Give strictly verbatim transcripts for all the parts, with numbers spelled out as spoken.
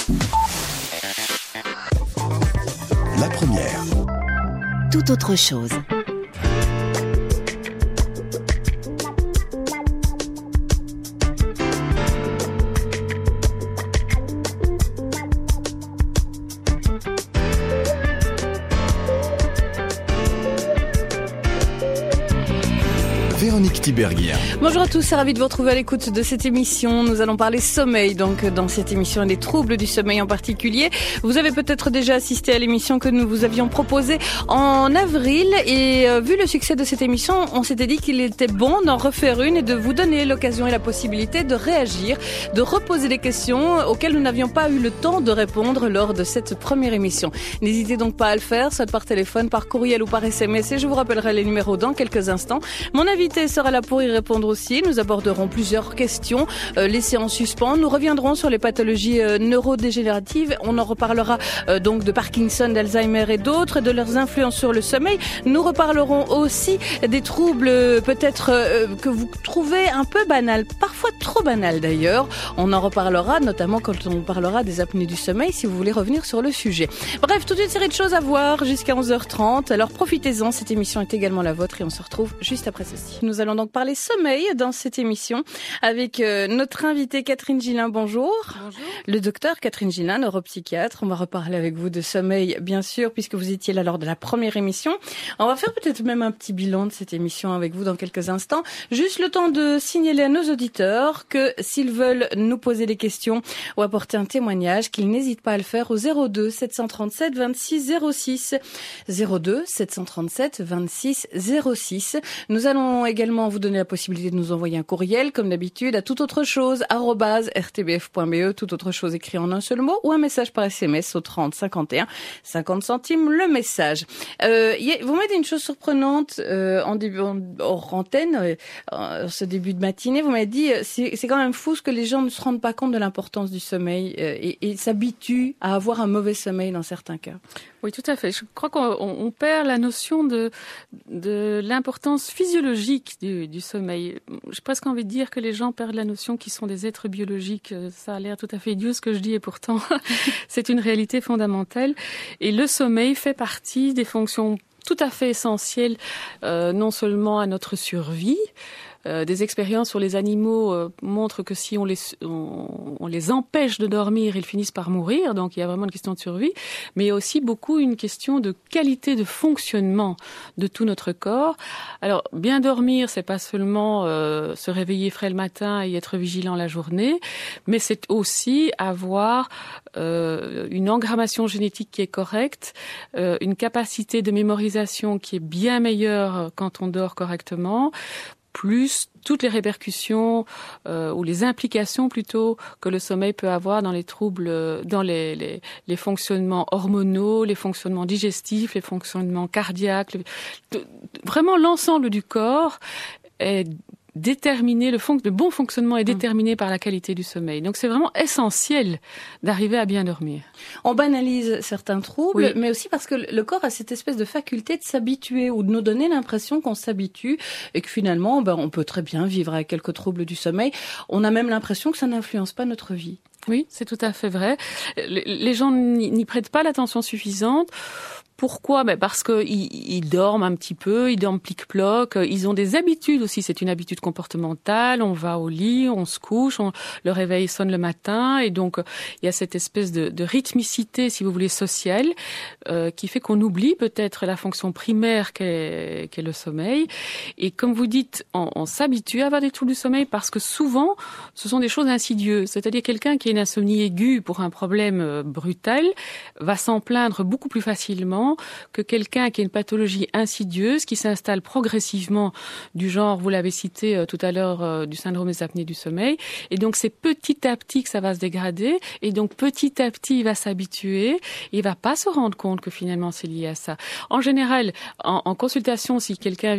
La première. Tout autre chose. Véronique Tiberghien. Bonjour à tous, c'est ravi de vous retrouver à l'écoute de cette émission. Nous allons parler sommeil, donc dans cette émission, et des troubles du sommeil en particulier. Vous avez peut-être déjà assisté à l'émission que nous vous avions proposée en avril et euh, vu le succès de cette émission, on s'était dit qu'il était bon d'en refaire une et de vous donner l'occasion et la possibilité de réagir, de reposer des questions auxquelles nous n'avions pas eu le temps de répondre lors de cette première émission. N'hésitez donc pas à le faire, soit par téléphone, par courriel ou par S M S, et je vous rappellerai les numéros dans quelques instants. Mon invité sera là pour y répondre aussi. Nous aborderons plusieurs questions euh, laissées en suspens. Nous reviendrons sur les pathologies euh, neurodégénératives. On en reparlera euh, donc de Parkinson, d'Alzheimer et d'autres, de leurs influences sur le sommeil. Nous reparlerons aussi des troubles euh, peut-être euh, que vous trouvez un peu banals, parfois trop banals d'ailleurs. On en reparlera notamment quand on parlera des apnées du sommeil, si vous voulez revenir sur le sujet. Bref, toute une série de choses à voir jusqu'à onze heures trente. Alors profitez-en, cette émission est également la vôtre et on se retrouve juste après ceci. Nous allons donc parler sommeil dans cette émission avec euh, notre invitée Catherine Gillin. Bonjour. Bonjour. Le docteur Catherine Gillin, neuropsychiatre. On va reparler avec vous de sommeil, bien sûr, puisque vous étiez là lors de la première émission. On va faire peut-être même un petit bilan de cette émission avec vous dans quelques instants. Juste le temps de signaler à nos auditeurs que s'ils veulent nous poser des questions ou apporter un témoignage, qu'ils n'hésitent pas à le faire au zéro deux sept cent trente-sept vingt-six zéro six. zéro deux sept cent trente-sept vingt-six zéro six. Nous allons également vous donner la possibilité de nous envoyer un courriel, comme d'habitude, à toute autre chose, arobase r t b f point b e, toute autre chose écrit en un seul mot, ou un message par S M S au trente cinquante et un, cinquante centimes le message. Euh, vous m'avez dit une chose surprenante euh, en début, en, hors antenne, euh, en ce début de matinée. Vous m'avez dit, c'est, c'est quand même fou ce que les gens ne se rendent pas compte de l'importance du sommeil euh, et, et s'habituent à avoir un mauvais sommeil dans certains cas. Oui, tout à fait. Je crois qu'on on perd la notion de, de l'importance physiologique du, du sommeil. J'ai presque envie de dire que les gens perdent la notion qu'ils sont des êtres biologiques. Ça a l'air tout à fait idiot ce que je dis et pourtant c'est une réalité fondamentale. Et le sommeil fait partie des fonctions tout à fait essentielles, euh, non seulement à notre survie. Euh, des expériences sur les animaux euh, montrent que si on les, on, on les empêche de dormir, ils finissent par mourir. Donc il y a vraiment une question de survie, mais il y a aussi beaucoup une question de qualité de fonctionnement de tout notre corps. Alors bien dormir, c'est pas seulement euh, se réveiller frais le matin et être vigilant la journée, mais c'est aussi avoir euh, une engrammation génétique qui est correcte, euh, une capacité de mémorisation qui est bien meilleure quand on dort correctement, plus toutes les répercussions euh, ou les implications plutôt que le sommeil peut avoir dans les troubles, dans les, les, les fonctionnements hormonaux, les fonctionnements digestifs, les fonctionnements cardiaques. Les, vraiment l'ensemble du corps est déterminé, le, fon- le bon fonctionnement est déterminé mmh. par la qualité du sommeil. Donc c'est vraiment essentiel d'arriver à bien dormir. On banalise certains troubles, oui. mais aussi parce que le corps a cette espèce de faculté de s'habituer ou de nous donner l'impression qu'on s'habitue et que finalement, ben, on peut très bien vivre avec quelques troubles du sommeil. On a même l'impression que ça n'influence pas notre vie. Oui, c'est tout à fait vrai. Les gens n'y prêtent pas l'attention suffisante. Pourquoi ? Ben parce que ils, ils dorment un petit peu, ils dorment plic-ploc, ils ont des habitudes aussi, c'est une habitude comportementale, on va au lit, on se couche, on, le réveil sonne le matin, et donc il y a cette espèce de, de rythmicité, si vous voulez, sociale, euh, qui fait qu'on oublie peut-être la fonction primaire qu'est, qu'est le sommeil. Et comme vous dites, on, on s'habitue à avoir des troubles du sommeil parce que souvent, ce sont des choses insidieuses. C'est-à-dire quelqu'un qui a une insomnie aiguë pour un problème brutal va s'en plaindre beaucoup plus facilement que quelqu'un qui a une pathologie insidieuse qui s'installe progressivement, du genre, vous l'avez cité euh, tout à l'heure, euh, du syndrome des apnées du sommeil. Et donc c'est petit à petit que ça va se dégrader, et donc petit à petit il va s'habituer, et il va pas se rendre compte que finalement c'est lié à ça. En général, en, en consultation, si quelqu'un vient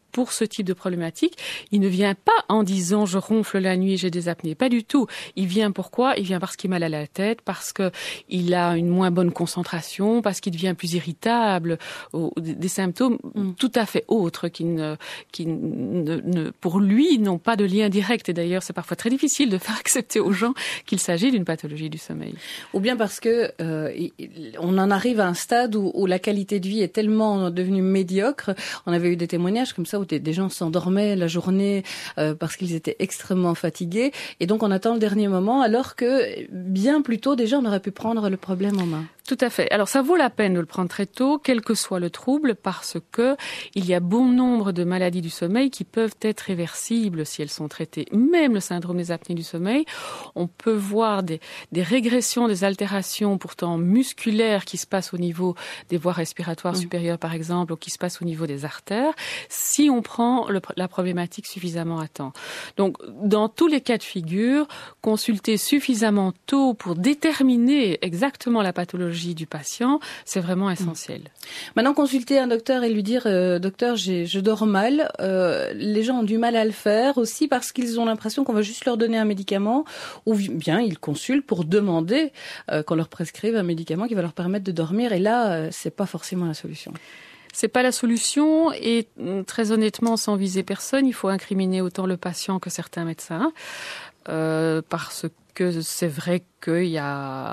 pour ce type de problématique, il ne vient pas en disant je ronfle la nuit, j'ai des apnées. Pas du tout. Il vient pourquoi? Il vient parce qu'il a mal à la tête, parce qu'il a une moins bonne concentration, parce qu'il devient plus irritable, ou des symptômes mm. tout à fait autres qui, ne, qui ne, ne, pour lui, n'ont pas de lien direct. Et d'ailleurs, c'est parfois très difficile de faire accepter aux gens qu'il s'agit d'une pathologie du sommeil. Ou bien parce que euh, on en arrive à un stade où, où la qualité de vie est tellement devenue médiocre. On avait eu des témoignages comme ça où des gens s'endormaient la journée euh, parce qu'ils étaient extrêmement fatigués. Et donc, on attend le dernier moment alors que bien plus tôt, déjà, on aurait pu prendre le problème en main. Tout à fait. Alors, ça vaut la peine de le prendre très tôt, quel que soit le trouble, parce que il y a bon nombre de maladies du sommeil qui peuvent être réversibles si elles sont traitées. Même le syndrome des apnées du sommeil, on peut voir des, des régressions, des altérations pourtant musculaires qui se passent au niveau des voies respiratoires mmh. supérieures, par exemple, ou qui se passent au niveau des artères, si on prend le, la problématique suffisamment à temps. Donc, dans tous les cas de figure, consulter suffisamment tôt pour déterminer exactement la pathologie du patient, c'est vraiment essentiel. Maintenant, consulter un docteur et lui dire euh, « Docteur, j'ai, je dors mal euh, », les gens ont du mal à le faire aussi parce qu'ils ont l'impression qu'on va juste leur donner un médicament ou bien ils consultent pour demander euh, qu'on leur prescrive un médicament qui va leur permettre de dormir et là, euh, c'est pas forcément la solution. C'est pas la solution et très honnêtement, sans viser personne, il faut incriminer autant le patient que certains médecins euh, parce que c'est vrai qu'il y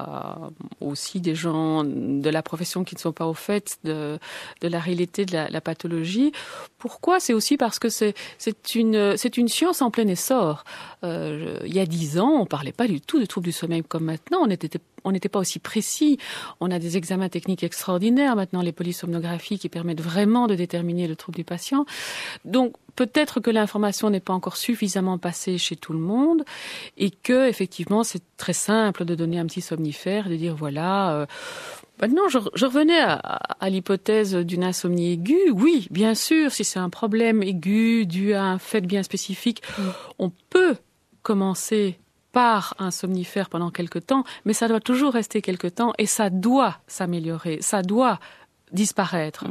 a aussi des gens de la profession qui ne sont pas au fait de, de la réalité de la, la pathologie. Pourquoi? C'est aussi parce que c'est, c'est, une, c'est une science en plein essor. Euh, il y a dix ans, on ne parlait pas du tout de troubles du sommeil comme maintenant. On n'était on n'était pas aussi précis. On a des examens techniques extraordinaires maintenant, les polysomnographies qui permettent vraiment de déterminer le trouble du patient. Donc, peut-être que l'information n'est pas encore suffisamment passée chez tout le monde et que, effectivement, c'est très simple de donner un petit somnifère, de dire voilà. Euh, maintenant, je, je revenais à, à l'hypothèse d'une insomnie aiguë. Oui, bien sûr, si c'est un problème aigu dû à un fait bien spécifique, mmh. on peut commencer par un somnifère pendant quelque temps, mais ça doit toujours rester quelque temps et ça doit s'améliorer, ça doit disparaître. Mmh.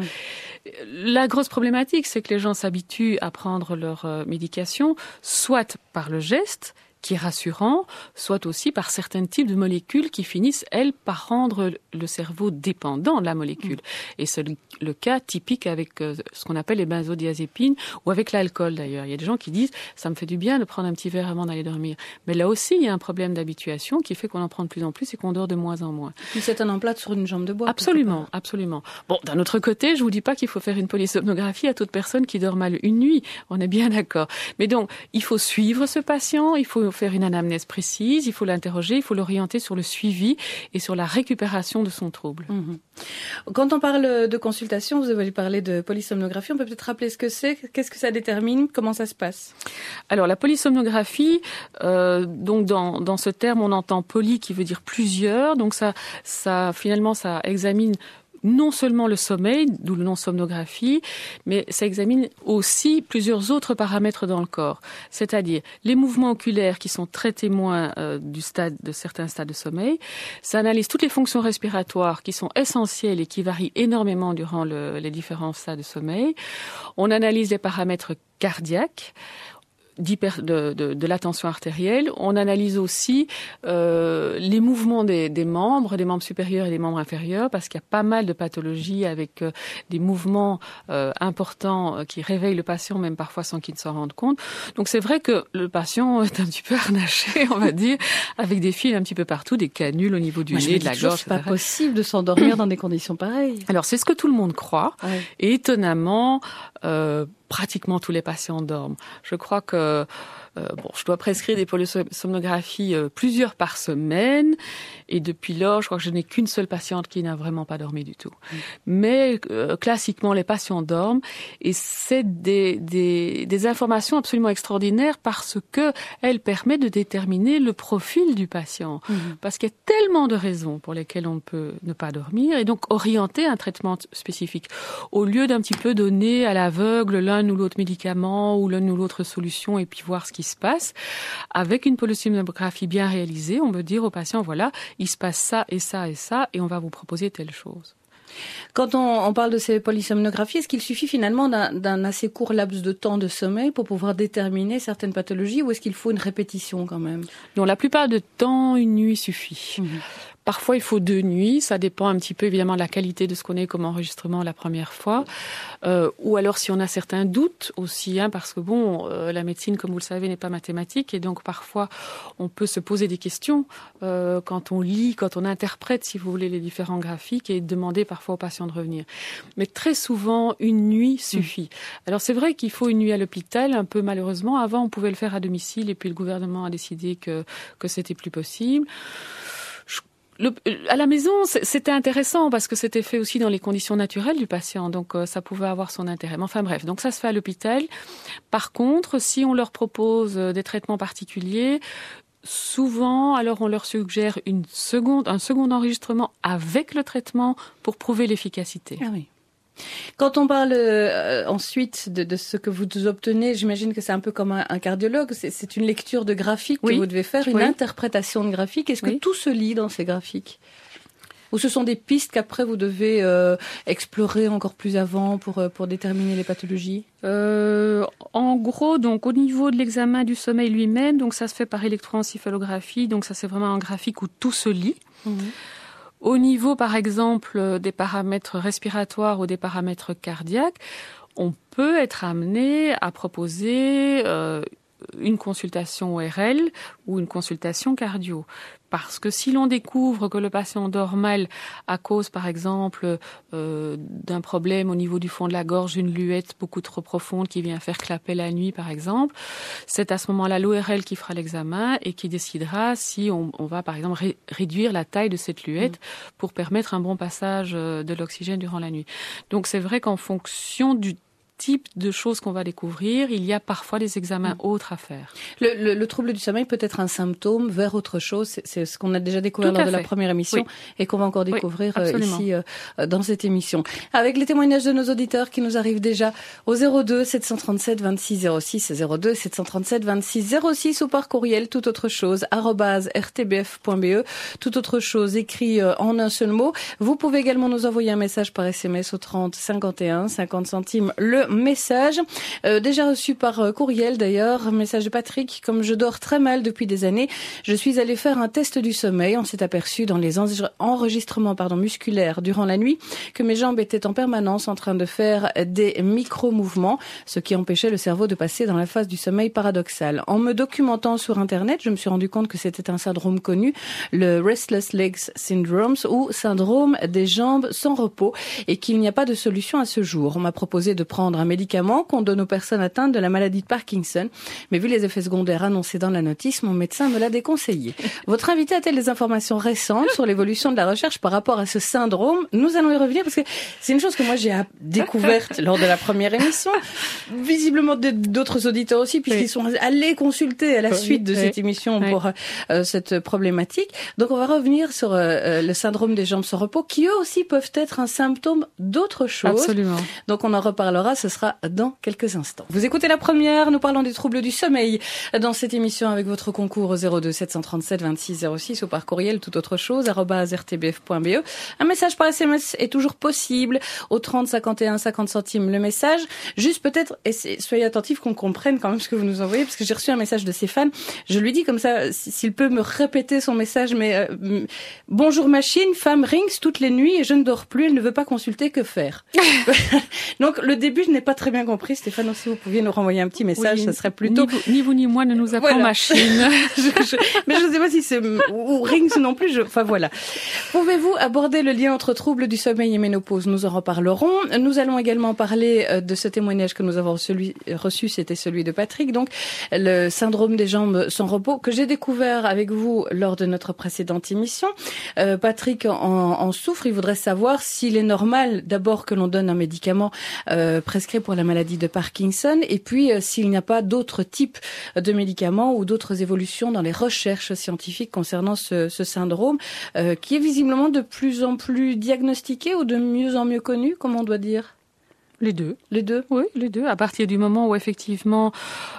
La grosse problématique, c'est que les gens s'habituent à prendre leur euh, médication, soit par le geste, qui est rassurant, soit aussi par certains types de molécules qui finissent, elles, par rendre le cerveau dépendant de la molécule. Mmh. Et c'est le, le cas typique avec euh, ce qu'on appelle les benzodiazépines ou avec l'alcool d'ailleurs. Il y a des gens qui disent « ça me fait du bien de prendre un petit verre avant d'aller dormir ». Mais là aussi, il y a un problème d'habituation qui fait qu'on en prend de plus en plus et qu'on dort de moins en moins. Puis c'est un emplâtre sur une jambe de bois. Absolument, absolument. Bon, d'un autre côté, je vous dis pas qu'il faut faire une polysomnographie à toute personne qui dort mal une nuit. On est bien d'accord. Mais donc, il faut suivre ce patient, il faut faire une anamnèse précise, il faut l'interroger, il faut l'orienter sur le suivi et sur la récupération de son trouble. Mmh. Quand on parle de consultation, vous avez parlé de polysomnographie, on peut peut-être rappeler ce que c'est, qu'est-ce que ça détermine, comment ça se passe? Alors la polysomnographie, euh, donc dans, dans ce terme on entend poly qui veut dire plusieurs, donc ça, ça finalement ça examine non seulement le sommeil, d'où le nom somnographie, mais ça examine aussi plusieurs autres paramètres dans le corps. C'est-à-dire les mouvements oculaires qui sont très témoins euh, du stade, de certains stades de sommeil. Ça analyse toutes les fonctions respiratoires qui sont essentielles et qui varient énormément durant le, les différents stades de sommeil. On analyse les paramètres cardiaques. De, de, de la tension artérielle. On analyse aussi euh, les mouvements des, des membres, des membres supérieurs et des membres inférieurs, parce qu'il y a pas mal de pathologies avec euh, des mouvements euh, importants euh, qui réveillent le patient, même parfois sans qu'il ne s'en rende compte. Donc c'est vrai que le patient est un petit peu harnaché, on va dire, avec des fils un petit peu partout, des canules au niveau du Moi, nez, de la gorge. C'est pas possible de s'endormir dans des conditions pareilles. Alors c'est ce que tout le monde croit. Ouais. Et étonnamment, euh, pratiquement tous les patients dorment. Je crois que euh, bon, je dois prescrire des polysomnographies euh, plusieurs par semaine et depuis lors, je crois que je n'ai qu'une seule patiente qui n'a vraiment pas dormi du tout. Mmh. Mais euh, classiquement, les patients dorment et c'est des, des, des informations absolument extraordinaires parce que elles permettent de déterminer le profil du patient. Mmh. Parce qu'il y a tellement de raisons pour lesquelles on peut ne pas dormir et donc orienter un traitement spécifique. Au lieu d'un petit peu donner à l'aveugle l'un ou l'autre médicament ou l'une ou l'autre solution et puis voir ce qui se passe. Avec une polysomnographie bien réalisée, on peut dire au patient, voilà, il se passe ça et ça et ça et on va vous proposer telle chose. Quand on, on parle de ces polysomnographies, est-ce qu'il suffit finalement d'un, d'un assez court laps de temps de sommeil pour pouvoir déterminer certaines pathologies ou est-ce qu'il faut une répétition quand même? Non, la plupart du temps, une nuit suffit. Mmh. Parfois, il faut deux nuits. Ça dépend un petit peu, évidemment, de la qualité de ce qu'on a comme enregistrement la première fois. Euh, ou alors, si on a certains doutes aussi, hein, parce que bon, euh, la médecine, comme vous le savez, n'est pas mathématique. Et donc, parfois, on peut se poser des questions euh, quand on lit, quand on interprète, si vous voulez, les différents graphiques et demander parfois aux patients de revenir. Mais très souvent, une nuit suffit. Mmh. Alors, c'est vrai qu'il faut une nuit à l'hôpital, un peu malheureusement. Avant, on pouvait le faire à domicile et puis le gouvernement a décidé que, que c'était plus possible. Le, à la maison, c'était intéressant parce que c'était fait aussi dans les conditions naturelles du patient, donc euh, ça pouvait avoir son intérêt. Mais enfin bref, donc ça se fait à l'hôpital. Par contre, si on leur propose des traitements particuliers, souvent, alors on leur suggère une seconde, un second enregistrement avec le traitement pour prouver l'efficacité. Ah oui. Quand on parle euh, ensuite de, de ce que vous obtenez, j'imagine que c'est un peu comme un, un cardiologue, c'est, c'est une lecture de graphiques oui. que vous devez faire, une oui. interprétation de graphiques. Est-ce que oui. tout se lit dans ces graphiques? Ou ce sont des pistes qu'après vous devez euh, explorer encore plus avant pour, pour déterminer les pathologies? Euh, en gros, donc au niveau de l'examen du sommeil lui-même, donc ça se fait par électroencéphalographie, donc ça c'est vraiment un graphique où tout se lit. Mmh. Au niveau, par exemple, des paramètres respiratoires ou des paramètres cardiaques, on peut être amené à proposer euh, une consultation O R L ou une consultation cardio. Parce que si l'on découvre que le patient dort mal à cause, par exemple, euh, d'un problème au niveau du fond de la gorge, une luette beaucoup trop profonde qui vient faire clapper la nuit, par exemple, c'est à ce moment-là l'O R L qui fera l'examen et qui décidera si on, on va, par exemple, ré- réduire la taille de cette luette mmh. pour permettre un bon passage de l'oxygène durant la nuit. Donc c'est vrai qu'en fonction du type de choses qu'on va découvrir, il y a parfois des examens mmh. autres à faire. Le, le, le trouble du sommeil peut être un symptôme vers autre chose. C'est, c'est ce qu'on a déjà découvert Tout lors de fait. la première émission oui. et qu'on va encore découvrir oui, euh, ici euh, dans cette émission. Avec les témoignages de nos auditeurs qui nous arrivent déjà au zéro deux sept cent trente-sept vingt-six zéro six, zéro deux sept cent trente-sept vingt-six zéro six ou par courriel, tout autre chose, arobase r t b f point b e, tout autre chose écrit euh, en un seul mot. Vous pouvez également nous envoyer un message par S M S au trente cinquante et un, cinquante centimes le message. Euh, déjà reçu par euh, courriel d'ailleurs, message de Patrick, comme je dors très mal depuis des années, je suis allé faire un test du sommeil. On s'est aperçu dans les enregistrements pardon, musculaires durant la nuit que mes jambes étaient en permanence en train de faire des micro-mouvements, ce qui empêchait le cerveau de passer dans la phase du sommeil paradoxal. En me documentant sur Internet, je me suis rendu compte que c'était un syndrome connu, le Restless Legs Syndrome ou syndrome des jambes sans repos, et qu'il n'y a pas de solution à ce jour. On m'a proposé de prendre un médicament qu'on donne aux personnes atteintes de la maladie de Parkinson. Mais vu les effets secondaires annoncés dans la notice, mon médecin me l'a déconseillé. Votre invité a-t-elle des informations récentes sur l'évolution de la recherche par rapport à ce syndrome? Nous allons y revenir parce que c'est une chose que moi j'ai découverte lors de la première émission. Visiblement d'autres auditeurs aussi, puisqu'ils oui. sont allés consulter à la suite de oui. cette émission oui. pour euh, cette problématique. Donc on va revenir sur euh, le syndrome des jambes sans repos, qui eux aussi peuvent être un symptôme d'autre chose. Absolument. Donc on en reparlera, ce sera dans quelques instants. Vous écoutez la première, nous parlons des troubles du sommeil dans cette émission avec votre concours au zéro deux sept cent trente-sept vingt-six zéro six ou par courriel, tout autre chose, arobase r t b f point b e. Un message par S M S est toujours possible au trente cinquante et un, cinquante centimes le message. Juste peut-être, et soyez attentifs qu'on comprenne quand même ce que vous nous envoyez, parce que j'ai reçu un message de Stéphane. Je lui dis comme ça, s'il peut me répéter son message, mais euh, bonjour machine, femme rings toutes les nuits et je ne dors plus, elle ne veut pas consulter, que faire? Donc le début, je n'ai pas très bien compris. Stéphane, si vous pouviez nous renvoyer un petit message, oui, ça serait plutôt... Ni vous, ni vous ni moi ne nous appelons voilà. machine. je, je, mais je ne sais pas si c'est... Ou rings non plus, je... enfin voilà. Pouvez-vous aborder le lien entre troubles du sommeil et ménopause? Nous en reparlerons. Nous allons également parler de ce témoignage que nous avons celui, reçu, c'était celui de Patrick, donc le syndrome des jambes sans repos, que j'ai découvert avec vous lors de notre précédente émission. Euh, Patrick en, en souffre, il voudrait savoir s'il est normal d'abord que l'on donne un médicament euh, prescrit pour la maladie de Parkinson, et puis euh, s'il n'y a pas d'autres types de médicaments ou d'autres évolutions dans les recherches scientifiques concernant ce, ce syndrome, euh, qui est visiblement de plus en plus diagnostiqué ou de mieux en mieux connu, comme on doit dire. Les deux. Les deux? Oui, les deux. À partir du moment où effectivement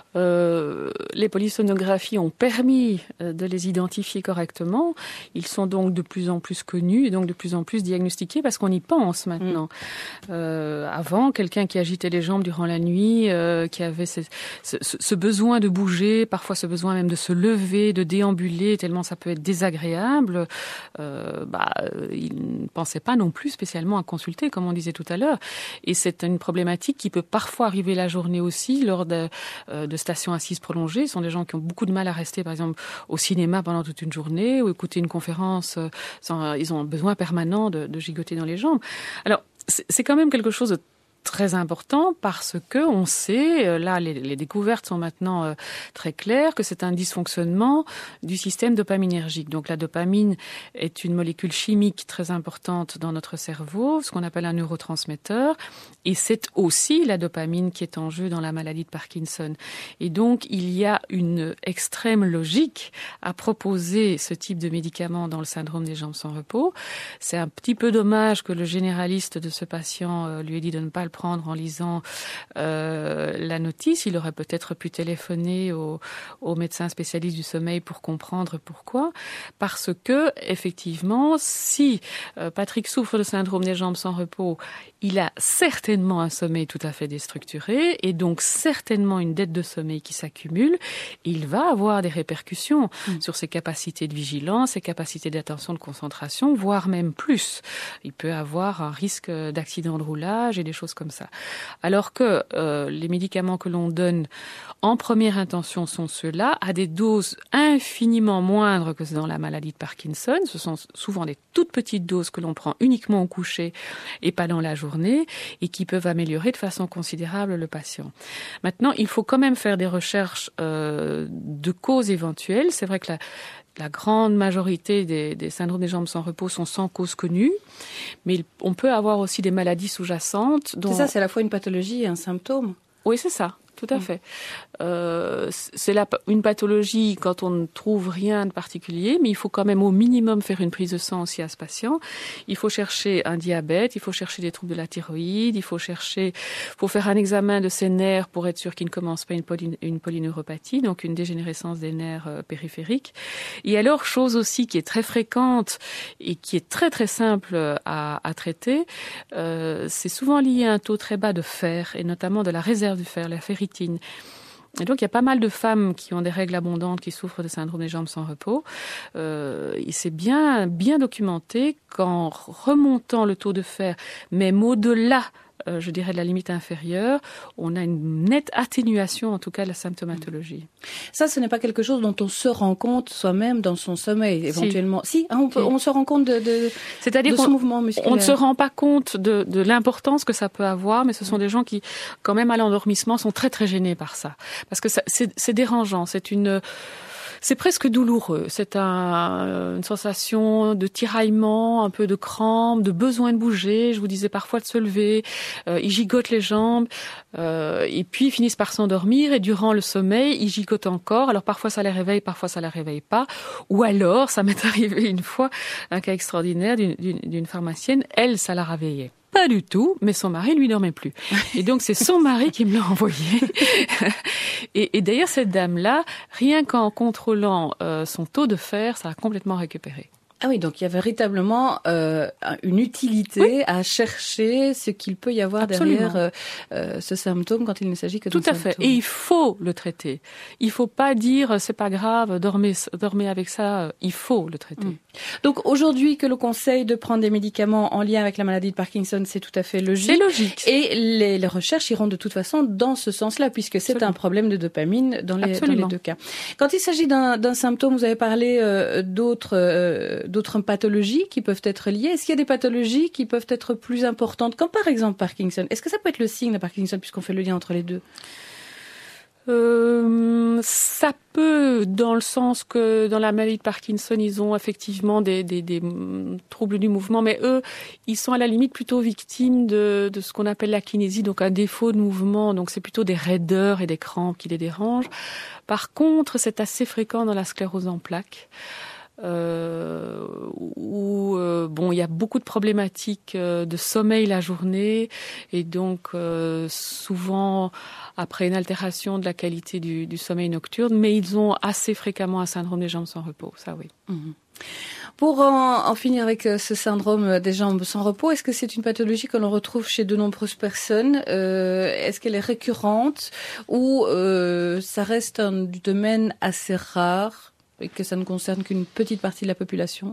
euh, les polysomnographies ont permis euh, de les identifier correctement, ils sont donc de plus en plus connus et donc de plus en plus diagnostiqués parce qu'on y pense maintenant. Mmh. Euh, avant, quelqu'un qui agitait les jambes durant la nuit, euh, qui avait ce, ce, ce besoin de bouger, parfois ce besoin même de se lever, de déambuler, tellement ça peut être désagréable, euh, bah, il ne pensait pas non plus spécialement à consulter, comme on disait tout à l'heure. Et c'est une problématique qui peut parfois arriver la journée aussi lors de, euh, de stations assises prolongées. Ce sont des gens qui ont beaucoup de mal à rester, par exemple, au cinéma pendant toute une journée ou écouter une conférence. Euh, sans, ils ont un besoin permanent de, de gigoter dans les jambes. Alors, c'est, c'est quand même quelque chose de très important parce que on sait, là les, les découvertes sont maintenant euh, très claires, que c'est un dysfonctionnement du système dopaminergique. Donc la dopamine est une molécule chimique très importante dans notre cerveau, ce qu'on appelle un neurotransmetteur, et c'est aussi la dopamine qui est en jeu dans la maladie de Parkinson. Et donc il y a une extrême logique à proposer ce type de médicament dans le syndrome des jambes sans repos. C'est un petit peu dommage que le généraliste de ce patient euh, lui ait dit de ne pas le prendre en lisant euh, la notice. Il aurait peut-être pu téléphoner au, au médecin spécialiste du sommeil pour comprendre pourquoi. Parce que, effectivement, si euh, Patrick souffre de syndrome des jambes sans repos, il a certainement un sommeil tout à fait déstructuré et donc certainement une dette de sommeil qui s'accumule. Il va avoir des répercussions mmh. sur ses capacités de vigilance, ses capacités d'attention, de concentration, voire même plus. Il peut avoir un risque d'accident de roulage et des choses comme ça. Alors que euh, les médicaments que l'on donne en première intention sont ceux-là, à des doses infiniment moindres que dans la maladie de Parkinson. Ce sont souvent des toutes petites doses que l'on prend uniquement au coucher et pas dans la journée et qui peuvent améliorer de façon considérable le patient. Maintenant, il faut quand même faire des recherches euh, de causes éventuelles. C'est vrai que la La grande majorité des, des syndromes des jambes sans repos sont sans cause connue, mais on peut avoir aussi des maladies sous-jacentes. Dont... C'est ça, c'est à la fois une pathologie et un symptôme. Oui, c'est ça. Tout à fait. Euh, c'est la, une pathologie quand on ne trouve rien de particulier, mais il faut quand même au minimum faire une prise de sang aussi à ce patient. Il faut chercher un diabète, il faut chercher des troubles de la thyroïde, il faut chercher, faut faire un examen de ses nerfs pour être sûr qu'il ne commence pas une, poly, une polyneuropathie, donc une dégénérescence des nerfs euh, périphériques. Et alors, chose aussi qui est très fréquente et qui est très très simple à, à traiter, euh, c'est souvent lié à un taux très bas de fer, et notamment de la réserve du fer, la ferritine. Et donc, il y a pas mal de femmes qui ont des règles abondantes, qui souffrent de syndrome des jambes sans repos. Euh, et c'est bien, bien documenté qu'en remontant le taux de fer, même au-delà, euh, je dirais, de la limite inférieure, on a une nette atténuation, en tout cas, de la symptomatologie. Ça, ce n'est pas quelque chose dont on se rend compte soi-même dans son sommeil, éventuellement. Si, si hein, on, peut, si. on se rend compte de, de, C'est-à-dire de ce mouvement musculaire. On ne se rend pas compte de, de l'importance que ça peut avoir, mais ce sont des gens qui, quand même, à l'endormissement, sont très, très gênés par ça. Parce que ça, c'est, c'est dérangeant, c'est une... C'est presque douloureux. C'est un, une sensation de tiraillement, un peu de crampe, de besoin de bouger. Je vous disais parfois de se lever. Euh, ils gigotent les jambes euh, et puis ils finissent par s'endormir. Et durant le sommeil, ils gigotent encore. Alors parfois ça les réveille, parfois ça les réveille pas. Ou alors, ça m'est arrivé une fois, un cas extraordinaire d'une, d'une, d'une pharmacienne. Elle, ça la réveillait. Pas du tout, mais son mari lui dormait plus. Et donc c'est son mari qui me l'a envoyé. et, et d'ailleurs cette dame-là, rien qu'en contrôlant euh, son taux de fer, ça a complètement récupéré. Ah oui, donc il y a véritablement euh, une utilité oui. à chercher ce qu'il peut y avoir Absolument. derrière euh, euh, ce symptôme quand il ne s'agit que d'un symptôme. symptôme. Tout à fait. Et il faut le traiter. Il faut pas dire c'est pas grave, dormez, dormez avec ça. Il faut le traiter. Mmh. Donc aujourd'hui que le conseil de prendre des médicaments en lien avec la maladie de Parkinson, c'est tout à fait logique. C'est logique. Et les, les recherches iront de toute façon dans ce sens-là, puisque c'est Absolument. un problème de dopamine dans les, dans les deux cas. Quand il s'agit d'un, d'un symptôme, vous avez parlé euh, d'autres euh, d'autres pathologies qui peuvent être liées. Est-ce qu'il y a des pathologies qui peuvent être plus importantes, comme par exemple Parkinson? Est-ce que ça peut être le signe de Parkinson, puisqu'on fait le lien entre les deux? Euh, ça peut, dans le sens que dans la maladie de Parkinson, ils ont effectivement des, des, des troubles du mouvement, mais eux, ils sont à la limite plutôt victimes de, de ce qu'on appelle la kinésie, donc un défaut de mouvement, donc c'est plutôt des raideurs et des crampes qui les dérangent. Par contre, c'est assez fréquent dans la sclérose en plaques. Euh, où euh, bon, il y a beaucoup de problématiques euh, de sommeil la journée et donc euh, souvent après une altération de la qualité du, du sommeil nocturne, mais ils ont assez fréquemment un syndrome des jambes sans repos, ça oui. Mmh. Pour en, en finir avec ce syndrome des jambes sans repos, est-ce que c'est une pathologie que l'on retrouve chez de nombreuses personnes? euh, Est-ce qu'elle est récurrente ou euh, ça reste un domaine assez rare et que ça ne concerne qu'une petite partie de la population?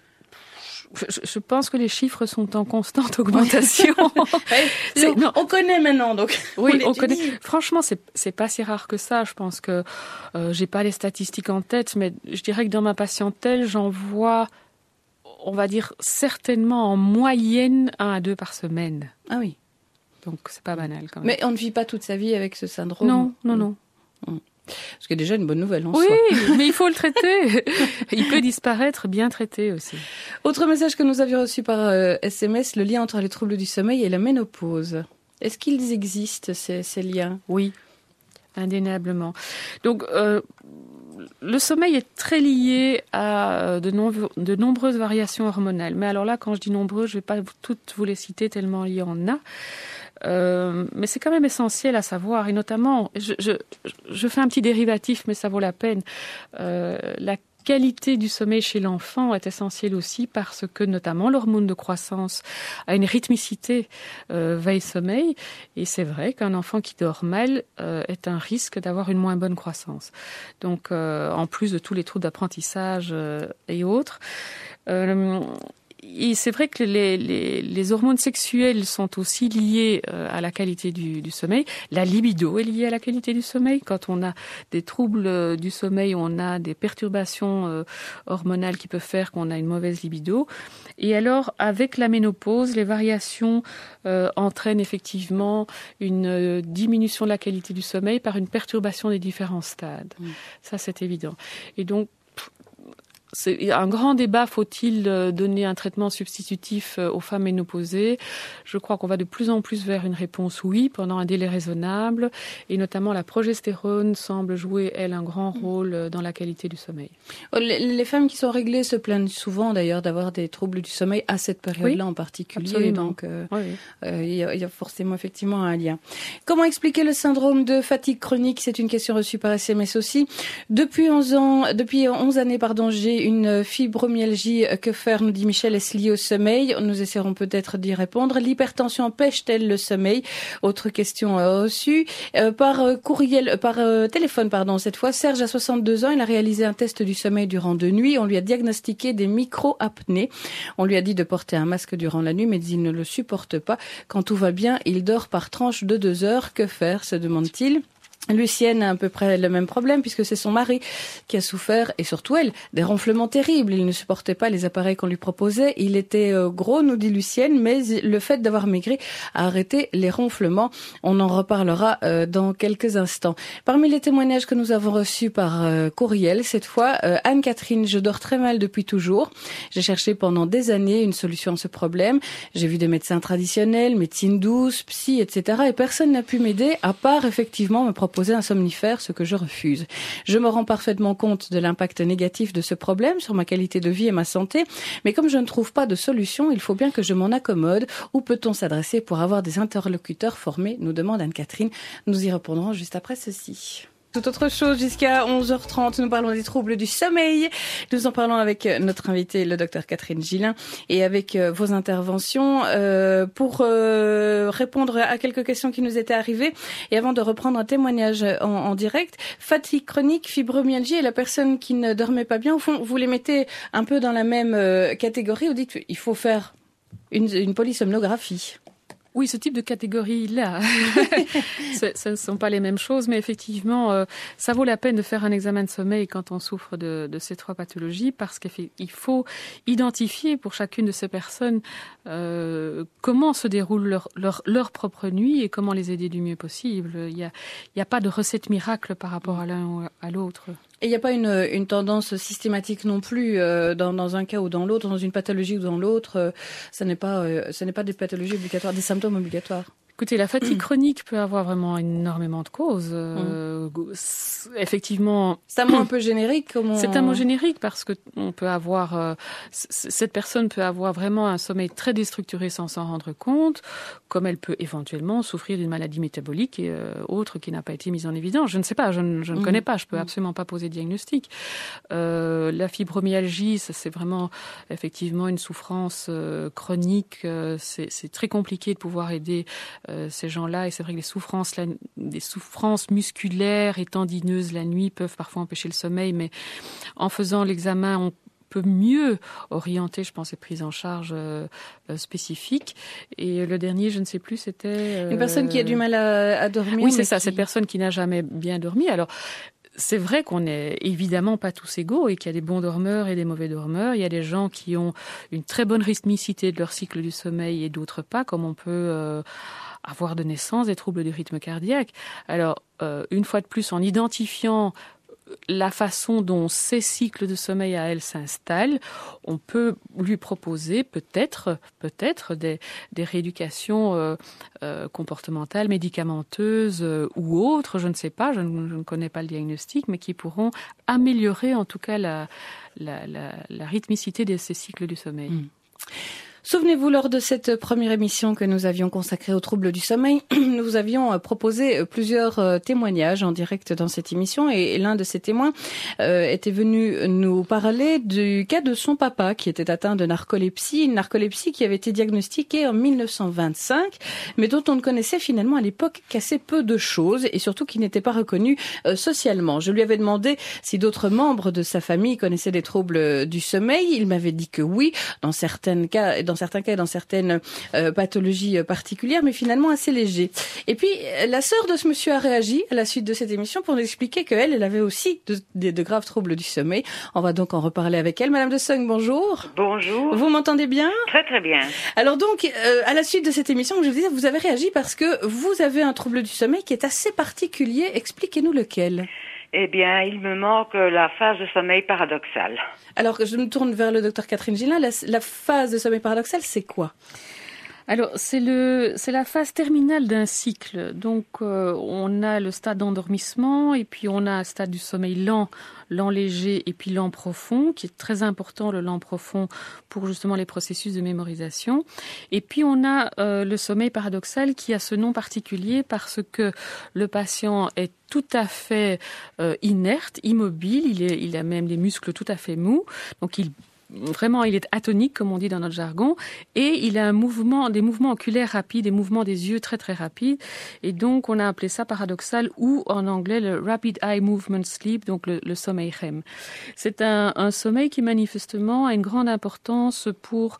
Je, je pense que les chiffres sont en constante augmentation. c'est, non. On connaît maintenant, donc. Oui, on, on connaît. Franchement, c'est c'est pas si rare que ça. Je pense que euh, j'ai pas les statistiques en tête, mais je dirais que dans ma patientèle, j'en vois, on va dire certainement en moyenne un à deux par semaine. Ah oui. Donc c'est pas banal quand même. Mais on ne vit pas toute sa vie avec ce syndrome. Non, non, non. Mmh. Ce qui est déjà une bonne nouvelle en oui, soi. Oui, mais il faut le traiter. Il peut disparaître bien traité aussi. Autre message que nous avions reçu par euh, S M S, le lien entre les troubles du sommeil et la ménopause. Est-ce qu'ils existent, ces, ces liens? Oui, indéniablement. Donc, euh, le sommeil est très lié à de, nombre, de nombreuses variations hormonales. Mais alors là, quand je dis nombreuses, je ne vais pas toutes vous les citer tellement il y en a. Euh, mais c'est quand même essentiel à savoir, et notamment, je, je, je fais un petit dérivatif, mais ça vaut la peine, euh, la qualité du sommeil chez l'enfant est essentielle aussi parce que notamment l'hormone de croissance a une rythmicité euh, veille-sommeil, et c'est vrai qu'un enfant qui dort mal euh, est un risque d'avoir une moins bonne croissance. Donc, euh, en plus de tous les troubles d'apprentissage euh, et autres, euh, Et c'est vrai que les, les, les hormones sexuelles sont aussi liées euh, à la qualité du, du sommeil. La libido est liée à la qualité du sommeil. Quand on a des troubles euh, du sommeil, on a des perturbations euh, hormonales qui peuvent faire qu'on a une mauvaise libido. Et alors, avec la ménopause, les variations euh, entraînent effectivement une euh, diminution de la qualité du sommeil par une perturbation des différents stades. Mmh. Ça, c'est évident. Et donc, c'est un grand débat, faut-il donner un traitement substitutif aux femmes ménopausées? Je crois qu'on va de plus en plus vers une réponse oui, pendant un délai raisonnable, et notamment la progestérone semble jouer, elle, un grand rôle dans la qualité du sommeil. Les femmes qui sont réglées se plaignent souvent d'ailleurs d'avoir des troubles du sommeil à cette période-là oui, en particulier, absolument. donc euh, oui, oui. Euh, il, y a, il y a forcément effectivement un lien. Comment expliquer le syndrome de fatigue chronique? C'est une question reçue par S M S aussi. Depuis onze ans, depuis onze années, pardon, j'ai une fibromyalgie. Que faire, nous dit Michel, est-ce lié au sommeil? Nous essaierons peut-être d'y répondre. L'hypertension empêche-t-elle le sommeil? Autre question reçue. Euh, par courriel, par euh, téléphone, pardon, cette fois. Serge a soixante-deux ans, il a réalisé un test du sommeil durant deux nuits. On lui a diagnostiqué des micro-apnées. On lui a dit de porter un masque durant la nuit, mais il ne le supporte pas. Quand tout va bien, il dort par tranche de deux heures. Que faire, se demande-t-il? Lucienne a à peu près le même problème puisque c'est son mari qui a souffert, et surtout elle, des ronflements terribles. Il ne supportait pas les appareils qu'on lui proposait. Il était euh, gros, nous dit Lucienne, mais le fait d'avoir maigri a arrêté les ronflements. On en reparlera euh, dans quelques instants. Parmi les témoignages que nous avons reçus par euh, courriel, cette fois, euh, Anne-Catherine, je dors très mal depuis toujours. J'ai cherché pendant des années une solution à ce problème. J'ai vu des médecins traditionnels, médecine douce, psy, et cetera. Et personne n'a pu m'aider à part effectivement me proposer proposer un somnifère, ce que je refuse. Je me rends parfaitement compte de l'impact négatif de ce problème sur ma qualité de vie et ma santé, mais comme je ne trouve pas de solution, il faut bien que je m'en accommode. Où peut-on s'adresser pour avoir des interlocuteurs formés, nous demande Anne-Catherine. Nous y répondrons juste après ceci. Tout autre chose, jusqu'à onze heures trente, nous parlons des troubles du sommeil. Nous en parlons avec notre invitée, le docteur Catherine Gillin, et avec euh, vos interventions euh, pour euh, répondre à quelques questions qui nous étaient arrivées. Et avant de reprendre un témoignage en, en direct, fatigue chronique, fibromyalgie et la personne qui ne dormait pas bien, au fond, vous les mettez un peu dans la même euh, catégorie. Vous dites qu'il faut faire une, une polysomnographie. Oui, ce type de catégorie-là, ce ne sont pas les mêmes choses, mais effectivement, euh, ça vaut la peine de faire un examen de sommeil quand on souffre de, de ces trois pathologies, parce qu'il faut identifier pour chacune de ces personnes euh, comment se déroule leur, leur, leur propre nuit et comment les aider du mieux possible. Il n'y a, il y a pas de recette miracle par rapport à l'un ou à l'autre. Et il n'y a pas une, une tendance systématique non plus euh, dans, dans un cas ou dans l'autre, dans une pathologie ou dans l'autre. Euh, ce n'est pas, euh, ce n'est pas des pathologies obligatoires, des symptômes obligatoires. Écoutez, la fatigue chronique peut avoir vraiment énormément de causes. Euh, mmh. Effectivement, c'est un mot un peu générique. Comment... C'est un mot générique parce que on peut avoir euh, c- cette personne peut avoir vraiment un sommeil très déstructuré sans s'en rendre compte, comme elle peut éventuellement souffrir d'une maladie métabolique et euh, autre qui n'a pas été mise en évidence. Je ne sais pas, je ne, je ne mmh. connais pas, je peux mmh. absolument pas poser de diagnostic. Euh, la fibromyalgie, ça, c'est vraiment effectivement une souffrance euh, chronique. Euh, c'est, c'est très compliqué de pouvoir aider euh, ces gens-là, et c'est vrai que les souffrances, la, des souffrances musculaires et tendineuses la nuit peuvent parfois empêcher le sommeil, mais en faisant l'examen, on peut mieux orienter, je pense, les prises en charge euh, spécifiques. Et le dernier, je ne sais plus, c'était... Euh... Une personne qui a du mal à, à dormir. Oui, c'est ça, qui... cette personne qui n'a jamais bien dormi. Alors, c'est vrai qu'on n'est évidemment pas tous égaux et qu'il y a des bons dormeurs et des mauvais dormeurs. Il y a des gens qui ont une très bonne rythmicité de leur cycle du sommeil et d'autres pas, comme on peut euh, avoir de naissance des troubles du rythme cardiaque. Alors, euh, une fois de plus, en identifiant la façon dont ces cycles de sommeil à elle s'installent, on peut lui proposer peut-être, peut-être des, des rééducations euh, euh, comportementales, médicamenteuses euh, ou autres, je ne sais pas, je ne, je ne connais pas le diagnostic, mais qui pourront améliorer en tout cas la, la, la, la rythmicité de ces cycles du sommeil. Mmh. Souvenez-vous, lors de cette première émission que nous avions consacrée aux troubles du sommeil, nous avions proposé plusieurs témoignages en direct dans cette émission, et l'un de ces témoins euh, était venu nous parler du cas de son papa qui était atteint de narcolepsie, une narcolepsie qui avait été diagnostiquée en mille neuf cent vingt-cinq, mais dont on ne connaissait finalement à l'époque qu'assez peu de choses, et surtout qui n'était pas reconnue euh, socialement. Je lui avais demandé si d'autres membres de sa famille connaissaient des troubles du sommeil. Il m'avait dit que oui, dans certains cas, dans certains cas, dans certaines euh, pathologies particulières, mais finalement assez léger. Et puis, la sœur de ce monsieur a réagi à la suite de cette émission pour nous expliquer qu'elle, elle avait aussi de, de, de graves troubles du sommeil. On va donc en reparler avec elle. Madame de Sung, bonjour. Bonjour. Vous m'entendez bien? Très très bien. Alors donc, euh, à la suite de cette émission, je vous disais, vous avez réagi parce que vous avez un trouble du sommeil qui est assez particulier. Expliquez-nous lequel. Eh bien, il me manque la phase de sommeil paradoxal. Alors, je me tourne vers le docteur Catherine Gillin. La, la phase de sommeil paradoxal, c'est quoi? Alors, c'est le, c'est la phase terminale d'un cycle. Donc, euh, on a le stade d'endormissement et puis on a un stade du sommeil lent, lent léger et puis lent profond, qui est très important, le lent profond, pour justement les processus de mémorisation. Et puis, on a euh, le sommeil paradoxal qui a ce nom particulier parce que le patient est tout à fait euh, inerte, immobile, il, est, il a même les muscles tout à fait mous, donc il Vraiment, il est atonique, comme on dit dans notre jargon, et il a un mouvement, des mouvements oculaires rapides, des mouvements des yeux très très rapides, et donc on a appelé ça paradoxal, ou en anglais le Rapid Eye Movement Sleep, donc le, le sommeil R E M. C'est un, un sommeil qui manifestement a une grande importance pour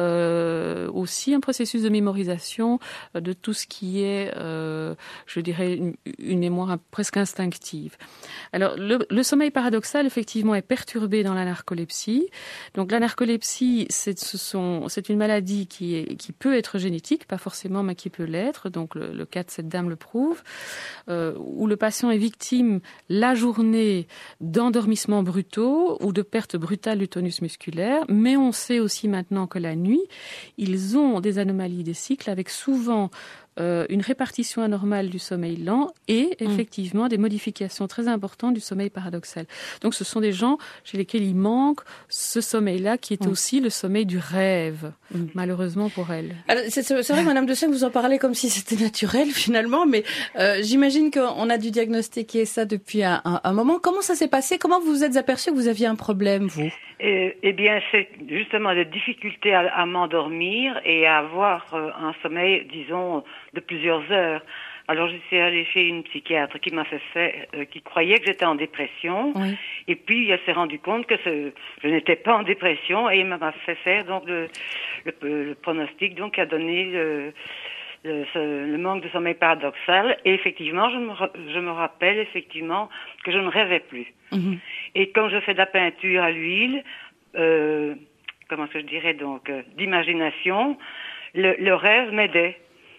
euh, aussi un processus de mémorisation de tout ce qui est, euh, je dirais, une, une mémoire presque instinctive. Alors, le, le sommeil paradoxal, effectivement, est perturbé dans la narcolepsie. Donc la narcolepsie, c'est, ce sont, c'est une maladie qui, est, qui peut être génétique, pas forcément, mais qui peut l'être. Donc le, le cas de cette dame le prouve, euh, où le patient est victime la journée d'endormissements brutaux ou de perte brutale du tonus musculaire. Mais on sait aussi maintenant que la nuit, ils ont des anomalies des cycles avec souvent Euh, une répartition anormale du sommeil lent et effectivement mmh. des modifications très importantes du sommeil paradoxal. Donc ce sont des gens chez lesquels il manque ce sommeil-là qui est mmh. aussi le sommeil du rêve, mmh. malheureusement pour elle. Alors, c'est, c'est vrai, Madame de Sung, vous en parlez comme si c'était naturel finalement, mais euh, j'imagine qu'on a dû diagnostiquer ça depuis un, un, un moment. Comment ça s'est passé? Comment vous vous êtes aperçu que vous aviez un problème, vous? Eh, eh bien, c'est justement des difficultés à, à m'endormir et à avoir euh, un sommeil, disons, de plusieurs heures. Alors, je suis allée chez une psychiatre qui m'a fait faire, euh, qui croyait que j'étais en dépression. Oui. Et puis, elle s'est rendue compte que ce, je n'étais pas en dépression et elle m'a fait faire donc le, le, le pronostic, donc a donné le, le, ce, le manque de sommeil paradoxal. Et effectivement, je me, je me rappelle effectivement que je ne rêvais plus. Mm-hmm. Et quand je fais de la peinture à l'huile, euh, comment est-ce que je dirais donc, euh, d'imagination, le, le rêve m'aidait.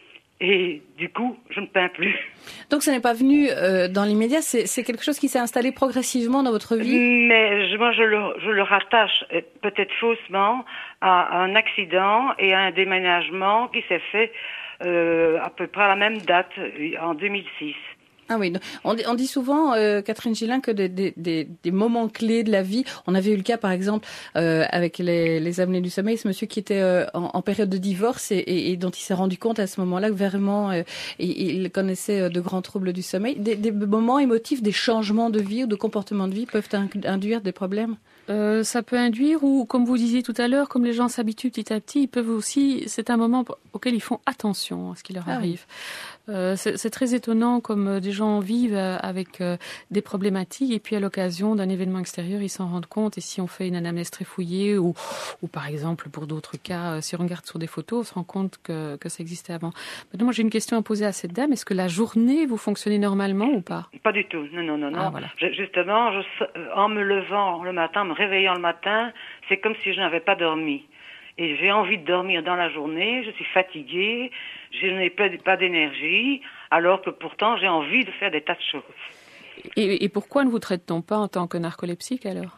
Et du coup, je ne peins plus. Donc, ça n'est pas venu euh, dans l'immédiat, c'est, c'est quelque chose qui s'est installé progressivement dans votre vie? Mais je, moi, je le, je le rattache, peut-être faussement, à, à un accident et à un déménagement qui s'est fait euh, à peu près à la même date, en deux mille six. Ah oui, on dit, on dit souvent, euh, Catherine Gillin, que des, des, des, des moments clés de la vie, on avait eu le cas par exemple euh, avec les, les apnées du sommeil, ce monsieur qui était euh, en, en période de divorce et, et, et dont il s'est rendu compte à ce moment-là que vraiment euh, il, il connaissait de grands troubles du sommeil. Des, des moments émotifs, des changements de vie ou de comportement de vie peuvent induire des problèmes? Euh, ça peut induire, ou comme vous disiez tout à l'heure, comme les gens s'habituent petit à petit, ils peuvent aussi, c'est un moment auquel ils font attention à ce qui leur ah arrive. Oui. Euh, c'est, c'est très étonnant comme des gens vivent avec euh, des problématiques et puis à l'occasion d'un événement extérieur, ils s'en rendent compte. Et si on fait une anamnèse très fouillée ou, ou par exemple pour d'autres cas, si on regarde sur des photos, on se rend compte que, que ça existait avant. Maintenant, moi j'ai une question à poser à cette dame. Est-ce que la journée, vous fonctionnez normalement ou pas? Pas du tout. Non, non, non, non. Ah, voilà. je, justement, je, en me levant le matin, me réveillant le matin, c'est comme si je n'avais pas dormi. Et j'ai envie de dormir dans la journée, je suis fatiguée, je n'ai pas d'énergie, alors que pourtant j'ai envie de faire des tas de choses. Et, et pourquoi ne vous traite-t-on pas en tant que narcolepsique alors?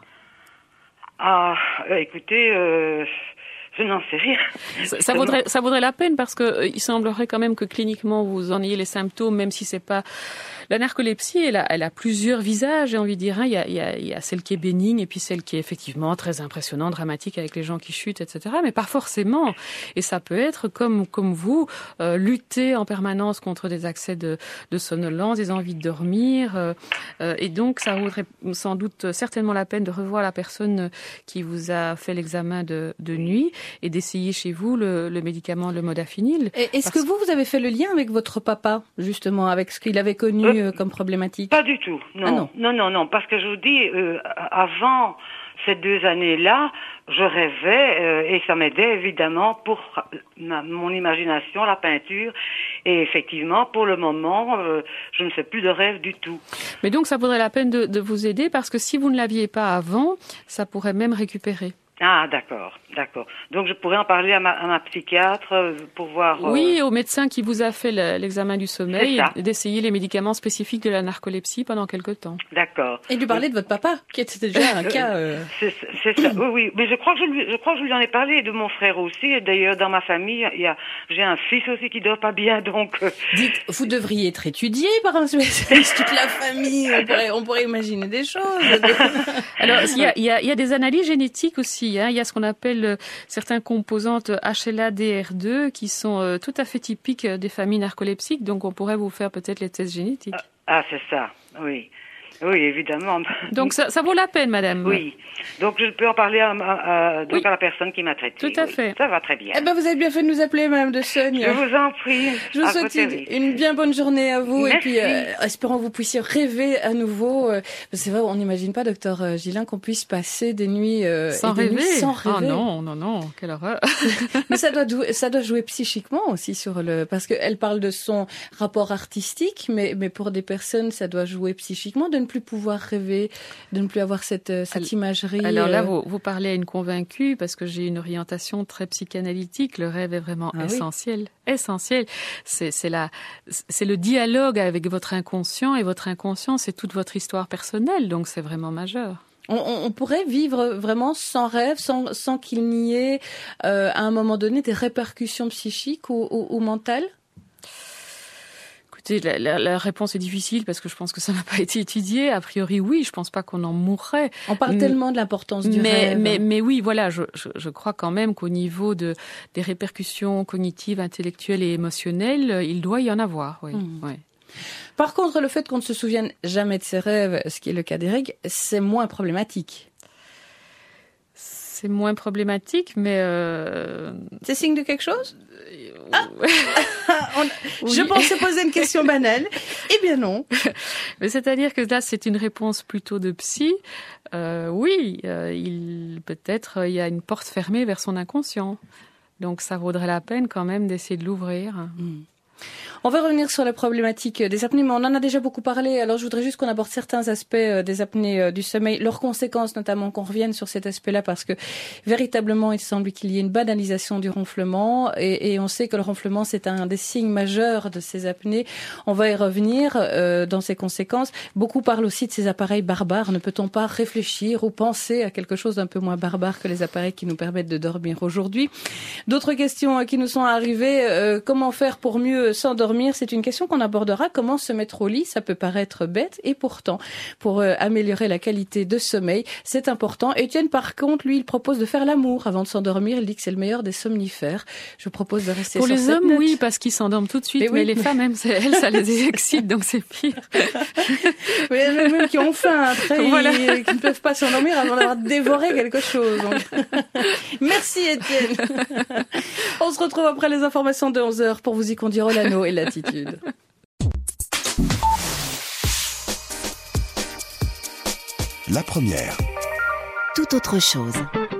Ah, écoutez, euh, je n'en sais rien. Ça, ça vaudrait, ça vaudrait la peine parce que euh, il semblerait quand même que cliniquement vous en ayez les symptômes, même si c'est pas la narcolepsie. Elle a, elle a plusieurs visages, j'ai envie de dire. Hein. Il y a, il y a, il y a celle qui est bénigne et puis celle qui est effectivement très impressionnante, dramatique avec les gens qui chutent, et cetera. Mais pas forcément. Et ça peut être comme comme vous, euh, lutter en permanence contre des accès de, de somnolence, des envies de dormir. Euh, euh, et donc ça vaudrait sans doute certainement la peine de revoir la personne qui vous a fait l'examen de, de nuit et d'essayer chez vous le, le médicament, le modafinil. Et est-ce parce... que vous, vous avez fait le lien avec votre papa, justement, avec ce qu'il avait connu euh, euh, comme problématique? Pas du tout, non. Ah non. non, non, non, parce que je vous dis, euh, avant ces deux années-là, je rêvais euh, et ça m'aidait évidemment pour ma, mon imagination, la peinture. Et effectivement, pour le moment, euh, je ne fais plus de rêve du tout. Mais donc, ça vaudrait la peine de, de vous aider parce que si vous ne l'aviez pas avant, ça pourrait même récupérer. Ah, d'accord, d'accord. Donc, je pourrais en parler à ma, à ma psychiatre pour voir... Euh... Oui, au médecin qui vous a fait le, l'examen du sommeil et d'essayer les médicaments spécifiques de la narcolepsie pendant quelque temps. D'accord. Et de lui parler de votre papa, qui était déjà un cas... Euh... C'est, c'est ça, oui, oui. Mais je crois que je lui, je crois que je lui en ai parlé, et de mon frère aussi. Et d'ailleurs, dans ma famille, il y a, j'ai un fils aussi qui dort pas bien, donc... Euh... Dites, vous devriez être étudié par un spécialiste, toute la famille, on pourrait, on pourrait imaginer des choses. Alors, il y a, il y a, il y a des analyses génétiques aussi. Hein. Il y a ce qu'on appelle euh, certaines composantes H L A D R deux qui sont euh, tout à fait typiques des familles narcoleptiques. Donc, on pourrait vous faire peut-être les tests génétiques. Ah, ah c'est ça, oui. Oui, évidemment. Donc, ça, ça vaut la peine, madame. Oui. Donc, je peux en parler à, à, à, donc oui. à la personne qui m'a traitée. Tout à oui. fait. Ça va très bien. Eh ben, vous avez bien fait de nous appeler, madame de Sogne. Je vous en prie. Je vous souhaite une, une bien bonne journée à vous. Merci. Et puis, euh, espérons que vous puissiez rêver à nouveau. Euh, c'est vrai, on n'imagine pas, docteur Gillin, qu'on puisse passer des nuits, euh, sans, et des rêver. nuits sans rêver. Oh non, non, non, quelle horreur. Mais ça doit, ça doit jouer psychiquement aussi sur le, parce qu'elle parle de son rapport artistique, mais, mais pour des personnes, ça doit jouer psychiquement de ne plus pouvoir rêver, de ne plus avoir cette, cette alors, imagerie. Alors là, vous, vous parlez à une convaincue, parce que j'ai une orientation très psychanalytique. Le rêve est vraiment ah, essentiel. Oui. Essentiel. C'est, c'est, la, c'est le dialogue avec votre inconscient, et votre inconscient, c'est toute votre histoire personnelle, donc c'est vraiment majeur. On, on pourrait vivre vraiment sans rêve, sans, sans qu'il n'y ait euh, à un moment donné des répercussions psychiques ou, ou, ou mentales? La, la, la réponse est difficile parce que je pense que ça n'a pas été étudié. A priori, oui, je pense pas qu'on en mourrait. On parle mais, tellement de l'importance du mais, rêve. Mais, mais oui, voilà, je, je, je crois quand même qu'au niveau de, des répercussions cognitives, intellectuelles et émotionnelles, il doit y en avoir, oui. Mmh. oui. Par contre, le fait qu'on ne se souvienne jamais de ses rêves, ce qui est le cas d'Éric, c'est moins problématique. C'est moins problématique, mais... Euh... C'est signe de quelque chose? Ah On... oui. Je pensais poser une question banale. Eh bien non. Mais c'est-à-dire que là, c'est une réponse plutôt de psy. Euh, oui, euh, il peut-être il y a une porte fermée vers son inconscient. Donc ça vaudrait la peine quand même d'essayer de l'ouvrir. Mmh. On va revenir sur la problématique des apnées, mais on en a déjà beaucoup parlé. Alors, je voudrais juste qu'on aborde certains aspects des apnées du sommeil, leurs conséquences notamment, qu'on revienne sur cet aspect-là, parce que véritablement, il semble qu'il y ait une banalisation du ronflement, et, et on sait que le ronflement, c'est un des signes majeurs de ces apnées. On va y revenir euh, dans ses conséquences. Beaucoup parlent aussi de ces appareils barbares. Ne peut-on pas réfléchir ou penser à quelque chose d'un peu moins barbare que les appareils qui nous permettent de dormir aujourd'hui? D'autres questions qui nous sont arrivées. Euh, comment faire pour mieux s'endormir? C'est une question qu'on abordera. Comment se mettre au lit? Ça peut paraître bête, et pourtant, pour euh, améliorer la qualité de sommeil, c'est important. Étienne, par contre, lui, il propose de faire l'amour avant de s'endormir. Il dit que c'est le meilleur des somnifères. Je vous propose de rester pour sur les cette hommes, note. Oui, parce qu'ils s'endorment tout de suite, mais, mais oui, les mais... femmes, elles, elles, ça les excite, donc c'est pire. Oui, il y en a même qui ont faim après, voilà. ils, qui ne peuvent pas s'endormir avant d'avoir dévoré quelque chose. Donc. Merci Étienne. On se retrouve après les informations de onze heures pour vous y conduire au Lano et Latitude. La première. Tout autre chose.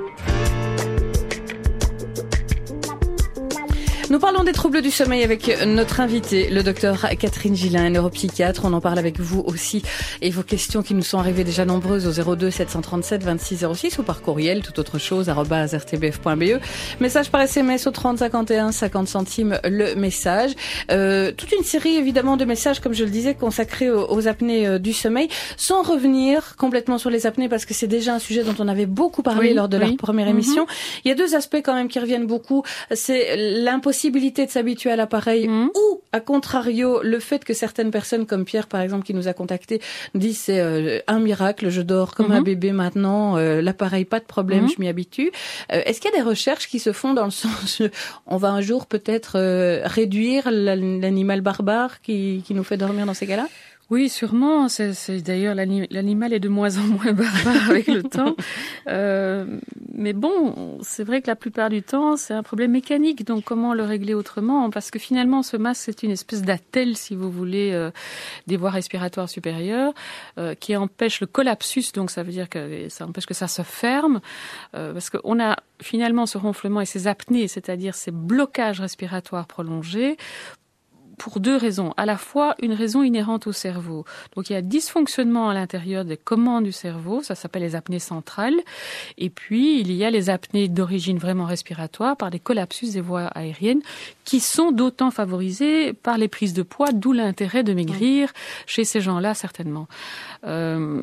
Nous parlons des troubles du sommeil avec notre invitée, le docteur Catherine Gillin, neuropsychiatre. On en parle avec vous aussi. Et vos questions qui nous sont arrivées déjà nombreuses au zéro deux sept cent trente-sept vingt-six zéro six ou par courriel, tout autre chose, arobase r t b f point b e. Message par S M S au trente cinquante et un, cinquante centimes le message. Euh, toute une série évidemment de messages, comme je le disais, consacrés aux, aux apnées euh, du sommeil, sans revenir complètement sur les apnées parce que c'est déjà un sujet dont on avait beaucoup parlé oui, lors de oui. leur première émission. Mm-hmm. Il y a deux aspects quand même qui reviennent beaucoup. C'est l'impossibilité de s'habituer à l'appareil mmh. ou, à contrario, le fait que certaines personnes, comme Pierre par exemple, qui nous a contactés, disent c'est euh, un miracle, je dors comme mmh. un bébé maintenant, euh, l'appareil, pas de problème, mmh. je m'y habitue. Euh, est-ce qu'il y a des recherches qui se font dans le sens, on va un jour peut-être euh, réduire l'animal barbare qui, qui nous fait dormir dans ces cas-là? Oui, sûrement. C'est, c'est d'ailleurs l'anim, l'animal est de moins en moins barbare avec le temps. Euh, mais bon, c'est vrai que la plupart du temps, c'est un problème mécanique. Donc, comment le régler autrement? Parce que finalement, ce masque, c'est une espèce d'attelle, si vous voulez, euh, des voies respiratoires supérieures, euh, qui empêche le collapsus. Donc, ça veut dire que ça empêche que ça se ferme, euh, parce qu'on a finalement ce ronflement et ces apnées, c'est-à-dire ces blocages respiratoires prolongés, pour deux raisons. À la fois, une raison inhérente au cerveau. Donc, il y a dysfonctionnement à l'intérieur des commandes du cerveau. Ça s'appelle les apnées centrales. Et puis, il y a les apnées d'origine vraiment respiratoire par des collapsus des voies aériennes qui sont d'autant favorisées par les prises de poids, d'où l'intérêt de maigrir chez ces gens-là, certainement. Euh,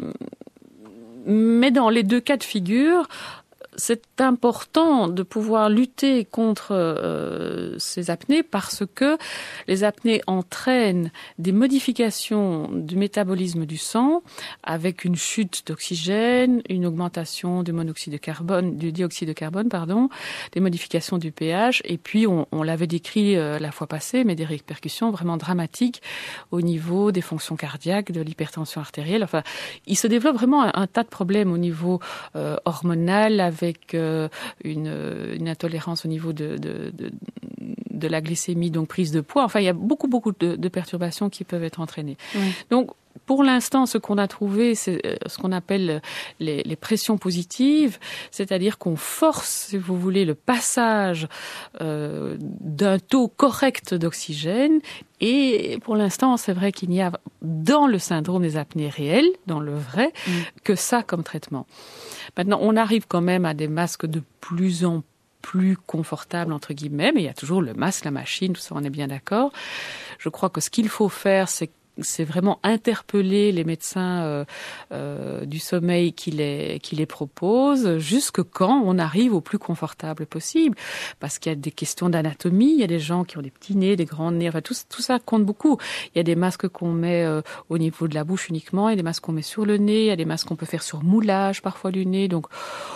mais dans les deux cas de figure, c'est important de pouvoir lutter contre euh, ces apnées parce que les apnées entraînent des modifications du métabolisme du sang avec une chute d'oxygène, une augmentation du monoxyde de carbone, du dioxyde de carbone, pardon, des modifications du pH et puis on, on l'avait décrit euh, la fois passée, mais des répercussions vraiment dramatiques au niveau des fonctions cardiaques, de l'hypertension artérielle. Enfin, il se développe vraiment un, un tas de problèmes au niveau euh, hormonal avec avec euh, une, une intolérance au niveau de, de, de, de la glycémie, donc prise de poids. Enfin, il y a beaucoup, beaucoup de, de perturbations qui peuvent être entraînées. Oui. Donc, pour l'instant, ce qu'on a trouvé, c'est ce qu'on appelle les, les pressions positives, c'est-à-dire qu'on force, si vous voulez, le passage euh, d'un taux correct d'oxygène. Et pour l'instant, c'est vrai qu'il n'y a dans le syndrome des apnées réelles, dans le vrai, mmh. que ça comme traitement. Maintenant, on arrive quand même à des masques de plus en plus confortables, entre guillemets, mais il y a toujours le masque, la machine, tout ça, on est bien d'accord. Je crois que ce qu'il faut faire, c'est c'est vraiment interpeller les médecins euh, euh, du sommeil qui les, qui les proposent, jusque quand on arrive au plus confortable possible. Parce qu'il y a des questions d'anatomie, il y a des gens qui ont des petits nez, des grands nez, enfin tout, tout ça compte beaucoup. Il y a des masques qu'on met euh, au niveau de la bouche uniquement, il y a des masques qu'on met sur le nez, il y a des masques qu'on peut faire sur moulage parfois du nez, donc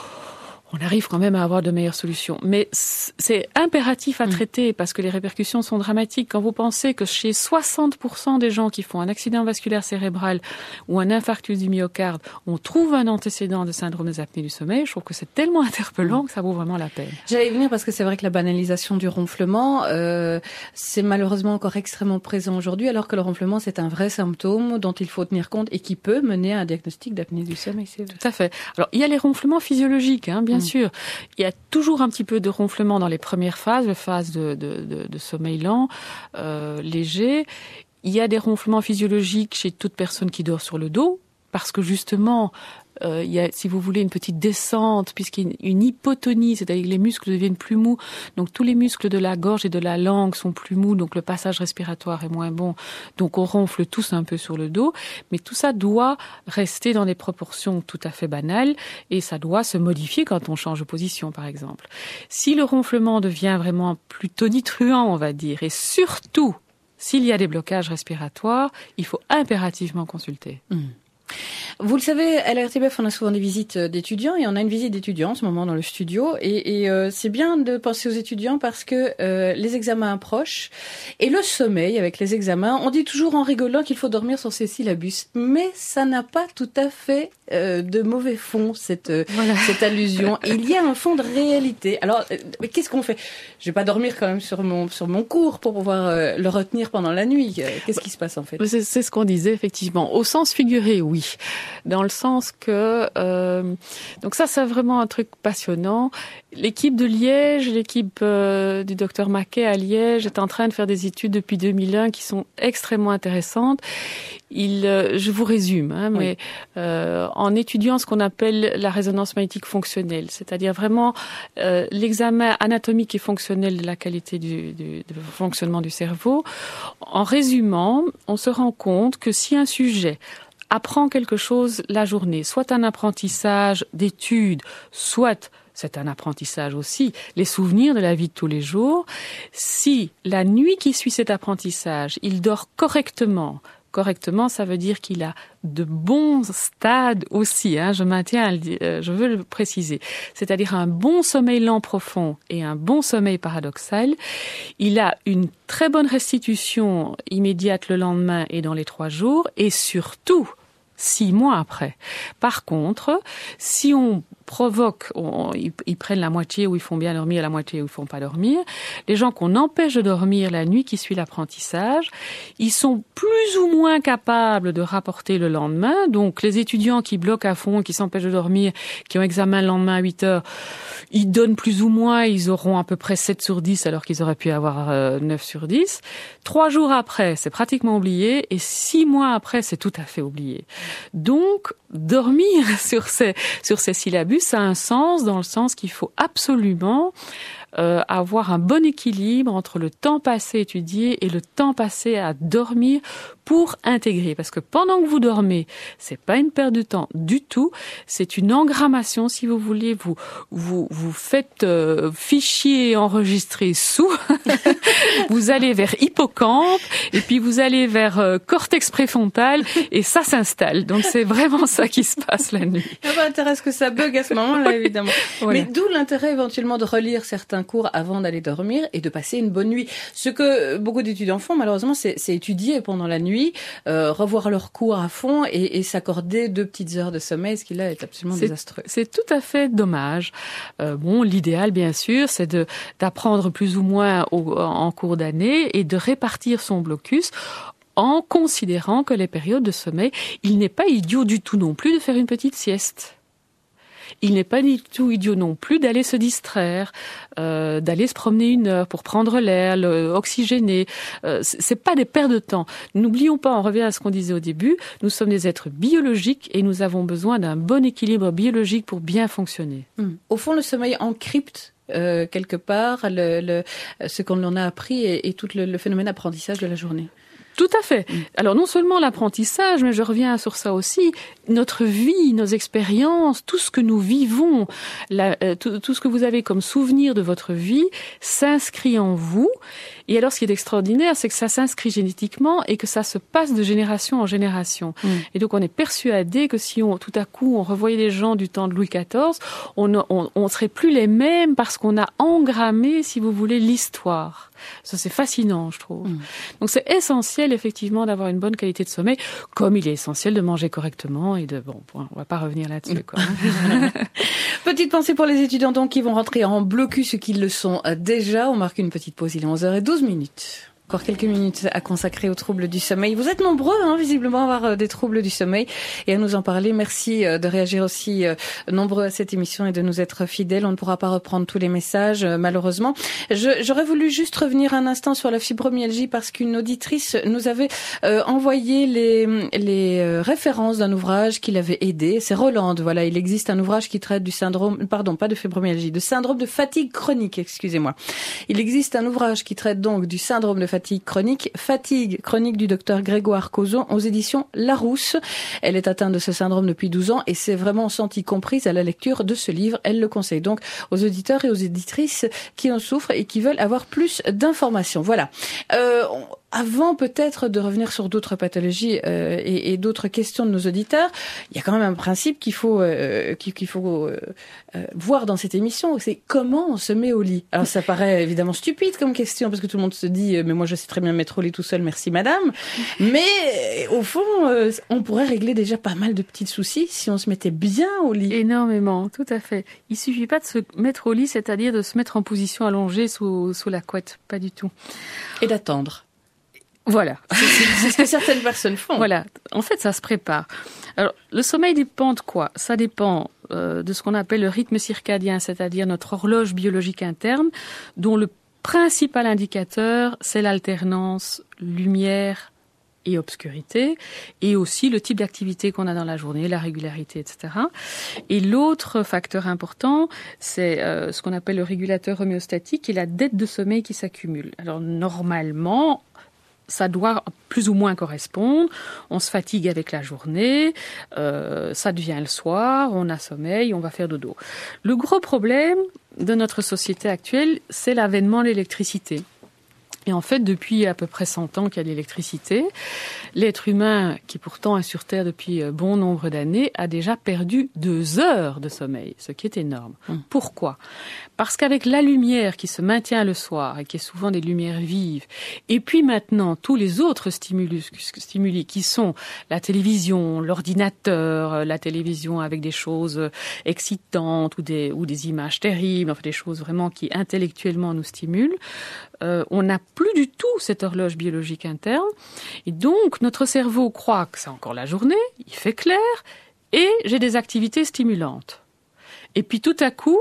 on arrive quand même à avoir de meilleures solutions. Mais c'est impératif à traiter parce que les répercussions sont dramatiques. Quand vous pensez que chez soixante pour cent des gens qui font un accident vasculaire cérébral ou un infarctus du myocarde, on trouve un antécédent de syndrome des apnées du sommeil, je trouve que c'est tellement interpellant que ça vaut vraiment la peine. J'allais y venir parce que c'est vrai que la banalisation du ronflement, euh, c'est malheureusement encore extrêmement présent aujourd'hui, alors que le ronflement, c'est un vrai symptôme dont il faut tenir compte et qui peut mener à un diagnostic d'apnée du sommeil. C'est Tout à fait. Alors, il y a les ronflements physiologiques, hein, bien mmh. sûr. Il y a toujours un petit peu de ronflement dans les premières phases, les phases de, de, de, de sommeil lent, euh, léger. Il y a des ronflements physiologiques chez toute personne qui dort sur le dos, parce que justement, euh, il y a, si vous voulez, une petite descente, puisqu'il y a une hypotonie, c'est-à-dire que les muscles deviennent plus mous. Donc tous les muscles de la gorge et de la langue sont plus mous, donc le passage respiratoire est moins bon. Donc on ronfle tous un peu sur le dos, mais tout ça doit rester dans des proportions tout à fait banales, et ça doit se modifier quand on change de position, par exemple. Si le ronflement devient vraiment plus tonitruant, on va dire, et surtout s'il y a des blocages respiratoires, il faut impérativement consulter. Mmh. Vous le savez, à la R T B F, on a souvent des visites d'étudiants et on a une visite d'étudiants en ce moment dans le studio. Et, et euh, c'est bien de penser aux étudiants parce que euh, les examens approchent et le sommeil avec les examens, on dit toujours en rigolant qu'il faut dormir sur ses syllabus. Mais ça n'a pas tout à fait euh, de mauvais fond, cette, euh, voilà. cette allusion. Et il y a un fond de réalité. Alors, euh, mais qu'est-ce qu'on fait? Je vais pas dormir quand même sur mon, sur mon cours pour pouvoir euh, le retenir pendant la nuit. Qu'est-ce qui se passe en fait? C'est, c'est ce qu'on disait effectivement. Au sens figuré, oui. Dans le sens que... Euh, donc ça, c'est vraiment un truc passionnant. L'équipe de Liège, l'équipe euh, du docteur Maquet à Liège est en train de faire des études depuis deux mille un qui sont extrêmement intéressantes. Il, euh, je vous résume, hein, oui. mais euh, en étudiant ce qu'on appelle la résonance magnétique fonctionnelle, c'est-à-dire vraiment euh, l'examen anatomique et fonctionnel de la qualité du, du, du fonctionnement du cerveau, en résumant, on se rend compte que si un sujet apprend quelque chose la journée, soit un apprentissage d'études, soit c'est un apprentissage aussi, les souvenirs de la vie de tous les jours, si la nuit qui suit cet apprentissage, il dort correctement, correctement, ça veut dire qu'il a de bons stades aussi, hein, je maintiens, je veux le préciser, c'est-à-dire un bon sommeil lent profond et un bon sommeil paradoxal, il a une très bonne restitution immédiate le lendemain et dans les trois jours, et surtout, six mois après. Par contre, si on provoque, on, ils, ils prennent la moitié ou ils font bien dormir, la moitié ou ils font pas dormir, les gens qu'on empêche de dormir la nuit qui suit l'apprentissage, ils sont plus ou moins capables de rapporter le lendemain. Donc, les étudiants qui bloquent à fond, qui s'empêchent de dormir, qui ont examen le lendemain à huit heures, ils donnent plus ou moins, ils auront à peu près sept sur dix alors qu'ils auraient pu avoir euh, neuf sur dix. Trois jours après, c'est pratiquement oublié, et six mois après, c'est tout à fait oublié. Donc, dormir sur ces, sur ces syllabus, ça a un sens dans le sens qu'il faut absolument euh, avoir un bon équilibre entre le temps passé à étudier et le temps passé à dormir pour intégrer. Parce que pendant que vous dormez, c'est pas une perte de temps du tout, c'est une engrammation, si vous voulez, vous vous vous faites euh, fichier enregistré sous, vous allez vers hippocampe et puis vous allez vers euh, cortex préfrontal et ça s'installe. Donc c'est vraiment ça qui se passe la nuit. Ça m'intéresse que ça bug à ce moment-là, évidemment. Voilà. Mais d'où l'intérêt éventuellement de relire certains cours avant d'aller dormir et de passer une bonne nuit. Ce que beaucoup d'étudiants font, malheureusement, c'est, c'est étudier pendant la nuit, euh, revoir leurs cours à fond et, et s'accorder deux petites heures de sommeil, ce qui là est absolument c'est, désastreux. C'est tout à fait dommage. Euh, bon, l'idéal, bien sûr, c'est de d'apprendre plus ou moins au, en cours d'année et de répartir son blocus en considérant que les périodes de sommeil, il n'est pas idiot du tout non plus de faire une petite sieste. Il n'est pas du tout idiot non plus d'aller se distraire, euh, d'aller se promener une heure pour prendre l'air, le, oxygéner. Euh, c'est pas des pertes de temps. N'oublions pas, on revient à ce qu'on disait au début, nous sommes des êtres biologiques et nous avons besoin d'un bon équilibre biologique pour bien fonctionner. Hum. Au fond, le sommeil encrypte euh, quelque part le, le, ce qu'on en a appris et, et tout le, le phénomène d'apprentissage de la journée. Tout à fait. Alors non seulement l'apprentissage, mais je reviens sur ça aussi, notre vie, nos expériences, tout ce que nous vivons, la, euh, tout, tout ce que vous avez comme souvenir de votre vie s'inscrit en vous. Et alors ce qui est extraordinaire, c'est que ça s'inscrit génétiquement et que ça se passe de génération en génération. Mmh. Et donc on est persuadé que si on, tout à coup on revoyait les gens du temps de Louis quatorze, on ne on, on serait plus les mêmes parce qu'on a engrammé, si vous voulez, l'histoire. Ça, c'est fascinant, je trouve. Mmh. Donc, c'est essentiel, effectivement, d'avoir une bonne qualité de sommeil, comme il est essentiel de manger correctement et de... Bon, on va pas revenir là-dessus, quoi. Petite pensée pour les étudiants, donc, qui vont rentrer en blocus, ceux qui le sont déjà. On marque une petite pause, il est onze heures douze minutes. Encore quelques minutes à consacrer aux troubles du sommeil. Vous êtes nombreux, hein, visiblement, à avoir euh, des troubles du sommeil et à nous en parler. Merci euh, de réagir aussi euh, nombreux à cette émission et de nous être fidèles. On ne pourra pas reprendre tous les messages, euh, malheureusement. Je, j'aurais voulu juste revenir un instant sur la fibromyalgie parce qu'une auditrice nous avait euh, envoyé les, les euh, références d'un ouvrage qui l'avait aidé. C'est Rolande, voilà. Il existe un ouvrage qui traite du syndrome, pardon, pas de fibromyalgie, de syndrome de fatigue chronique, excusez-moi. Il existe un ouvrage qui traite donc du syndrome de fatigue chronique, fatigue chronique du docteur Grégoire Cozon aux éditions Larousse. Elle est atteinte de ce syndrome depuis douze ans et s'est vraiment sentie comprise à la lecture de ce livre. Elle le conseille donc aux auditeurs et aux éditrices qui en souffrent et qui veulent avoir plus d'informations. Voilà. Euh, on... Avant peut-être de revenir sur d'autres pathologies euh, et, et d'autres questions de nos auditeurs, il y a quand même un principe qu'il faut euh, qu'il, qu'il faut euh, euh, voir dans cette émission, c'est comment on se met au lit. Alors ça paraît évidemment stupide comme question parce que tout le monde se dit mais moi je sais très bien me mettre au lit tout seul, merci madame. Mais au fond, euh, on pourrait régler déjà pas mal de petits soucis si on se mettait bien au lit. Énormément, tout à fait. Il suffit pas de se mettre au lit, c'est-à-dire de se mettre en position allongée sous sous la couette, pas du tout. Et d'attendre. Voilà. C'est, c'est, c'est ce que certaines personnes font. Voilà. En fait, ça se prépare. Alors, le sommeil dépend de quoi ? Ça dépend euh, de ce qu'on appelle le rythme circadien, c'est-à-dire notre horloge biologique interne, dont le principal indicateur, c'est l'alternance lumière et obscurité, et aussi le type d'activité qu'on a dans la journée, la régularité, et cetera. Et l'autre facteur important, c'est euh, ce qu'on appelle le régulateur homéostatique et la dette de sommeil qui s'accumule. Alors, normalement, ça doit plus ou moins correspondre. On se fatigue avec la journée, euh, ça devient le soir, on a sommeil, on va faire dodo. Le gros problème de notre société actuelle, c'est l'avènement de l'électricité. Et en fait, depuis à peu près cent ans qu'il y a l'électricité, l'être humain, qui pourtant est sur Terre depuis bon nombre d'années, a déjà perdu deux heures de sommeil, ce qui est énorme. Mmh. Pourquoi ? Parce qu'avec la lumière qui se maintient le soir, et qui est souvent des lumières vives, et puis maintenant tous les autres stimulus, stimuli qui sont la télévision, l'ordinateur, la télévision avec des choses excitantes ou des, ou des images terribles, enfin des choses vraiment qui intellectuellement nous stimulent, euh, on n'a plus du tout cette horloge biologique interne. Et donc, notre cerveau croit que c'est encore la journée, il fait clair, et j'ai des activités stimulantes. Et puis tout à coup,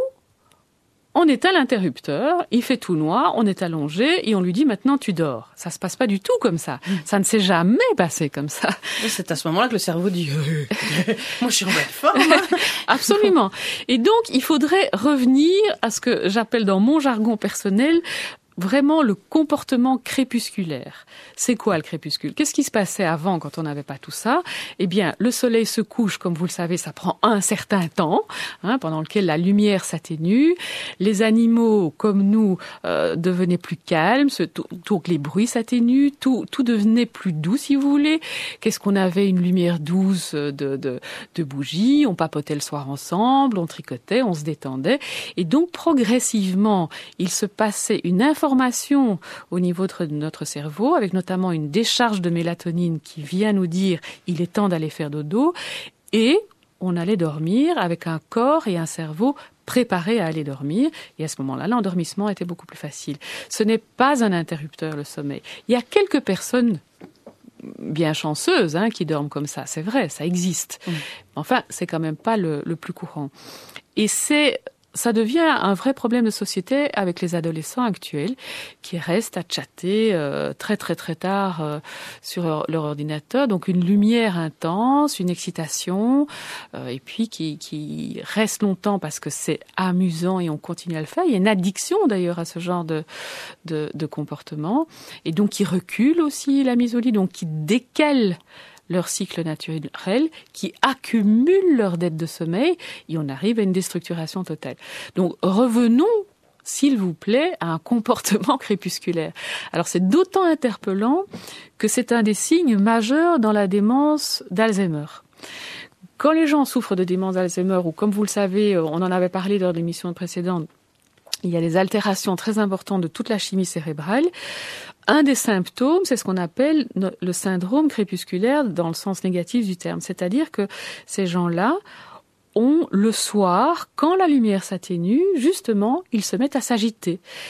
on éteint l'interrupteur, il fait tout noir, on est allongé et on lui dit maintenant tu dors. Ça se passe pas du tout comme ça. Ça ne s'est jamais passé comme ça. C'est à ce moment-là que le cerveau dit euh, moi je suis en bonne forme. Absolument. Et donc il faudrait revenir à ce que j'appelle dans mon jargon personnel vraiment le comportement crépusculaire. C'est quoi le crépuscule ? Qu'est-ce qui se passait avant quand on n'avait pas tout ça ? Eh bien, le soleil se couche, comme vous le savez, ça prend un certain temps, hein, pendant lequel la lumière s'atténue. Les animaux, comme nous, euh, devenaient plus calmes, donc les bruits s'atténuent, tout, tout devenait plus doux, si vous voulez. Qu'est-ce qu'on avait ? Une lumière douce de, de, de bougies, on papotait le soir ensemble, on tricotait, on se détendait. Et donc, progressivement, il se passait une information Information au niveau de notre cerveau, avec notamment une décharge de mélatonine qui vient nous dire il est temps d'aller faire dodo, et on allait dormir avec un corps et un cerveau préparés à aller dormir, et à ce moment-là, l'endormissement était beaucoup plus facile. Ce n'est pas un interrupteur, le sommeil. Il y a quelques personnes bien chanceuses hein, qui dorment comme ça, c'est vrai, ça existe. Mmh. Enfin, c'est quand même pas le, le plus courant. Et c'est ça devient un vrai problème de société avec les adolescents actuels qui restent à chatter euh, très très très tard euh, sur leur, leur ordinateur. Donc une lumière intense, une excitation, euh, et puis qui, qui reste longtemps parce que c'est amusant et on continue à le faire. Il y a une addiction d'ailleurs à ce genre de, de, de comportement. Et donc qui recule aussi la mise au lit, donc qui décale leur cycle naturel, qui accumulent leur dette de sommeil, et on arrive à une déstructuration totale. Donc revenons, s'il vous plaît, à un comportement crépusculaire. Alors c'est d'autant interpellant que c'est un des signes majeurs dans la démence d'Alzheimer. Quand les gens souffrent de démence d'Alzheimer, ou comme vous le savez, on en avait parlé dans l'émission précédente, il y a des altérations très importantes de toute la chimie cérébrale. Un des symptômes, c'est ce qu'on appelle le syndrome crépusculaire dans le sens négatif du terme. C'est-à-dire que ces gens-là ont le soir, quand la lumière s'atténue, justement, ils se mettent à s'agiter.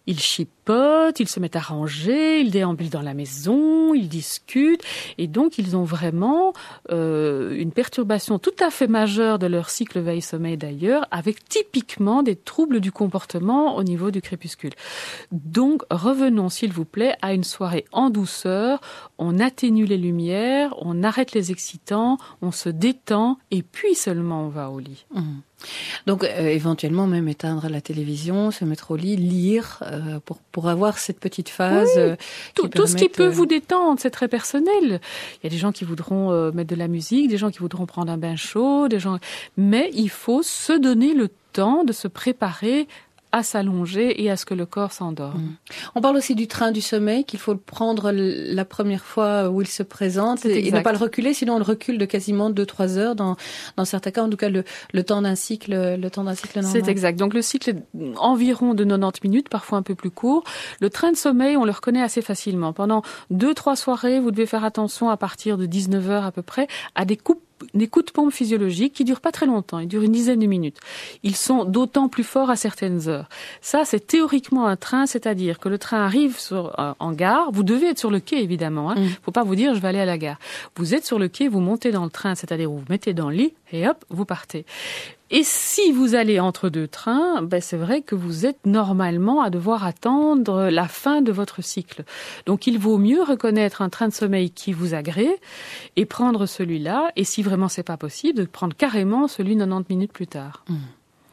ils chipotent, ils se mettent à ranger, ils déambulent dans la maison, ils discutent, et donc ils ont vraiment euh, une perturbation tout à fait majeure de leur cycle veille-sommeil d'ailleurs, avec typiquement des troubles du comportement au niveau du crépuscule. Donc revenons s'il vous plaît à une soirée en douceur, on atténue les lumières, on arrête les excitants, on se détend, et puis seulement on va au lit. Mmh. Donc euh, éventuellement même éteindre la télévision, se mettre au lit, lire euh, pour pour avoir cette petite phase. Oui, euh, tout, qui tout ce qui peut euh... vous détendre, c'est très personnel. Il y a des gens qui voudront euh, mettre de la musique, des gens qui voudront prendre un bain chaud, des gens. Mais il faut se donner le temps de se préparer à s'allonger et à ce que le corps s'endorme. Mmh. On parle aussi du train du sommeil, qu'il faut le prendre la première fois où il se présente et, et ne pas le reculer, sinon on le recule de quasiment deux trois heures dans dans certains cas, en tout cas le, le temps d'un cycle, le temps d'un cycle normal. C'est exact. Donc le cycle est environ de quatre-vingt-dix minutes, parfois un peu plus court. Le train de sommeil, on le reconnaît assez facilement. Pendant deux trois soirées, vous devez faire attention à partir de dix-neuf heures à peu près à des coupes des coups de pompe physiologiques qui durent pas très longtemps, ils durent une dizaine de minutes. Ils sont d'autant plus forts à certaines heures. Ça, c'est théoriquement un train, c'est-à-dire que le train arrive sur, euh, en gare, vous devez être sur le quai évidemment, hein. Mm. Faut pas vous dire je vais aller à la gare. Vous êtes sur le quai, vous montez dans le train, c'est-à-dire vous vous mettez dans le lit et hop, vous partez. Et si vous allez entre deux trains, ben c'est vrai que vous êtes normalement à devoir attendre la fin de votre cycle. Donc il vaut mieux reconnaître un train de sommeil qui vous agrée et prendre celui-là. Et si vraiment c'est pas possible, de prendre carrément celui quatre-vingt-dix minutes plus tard. Mmh.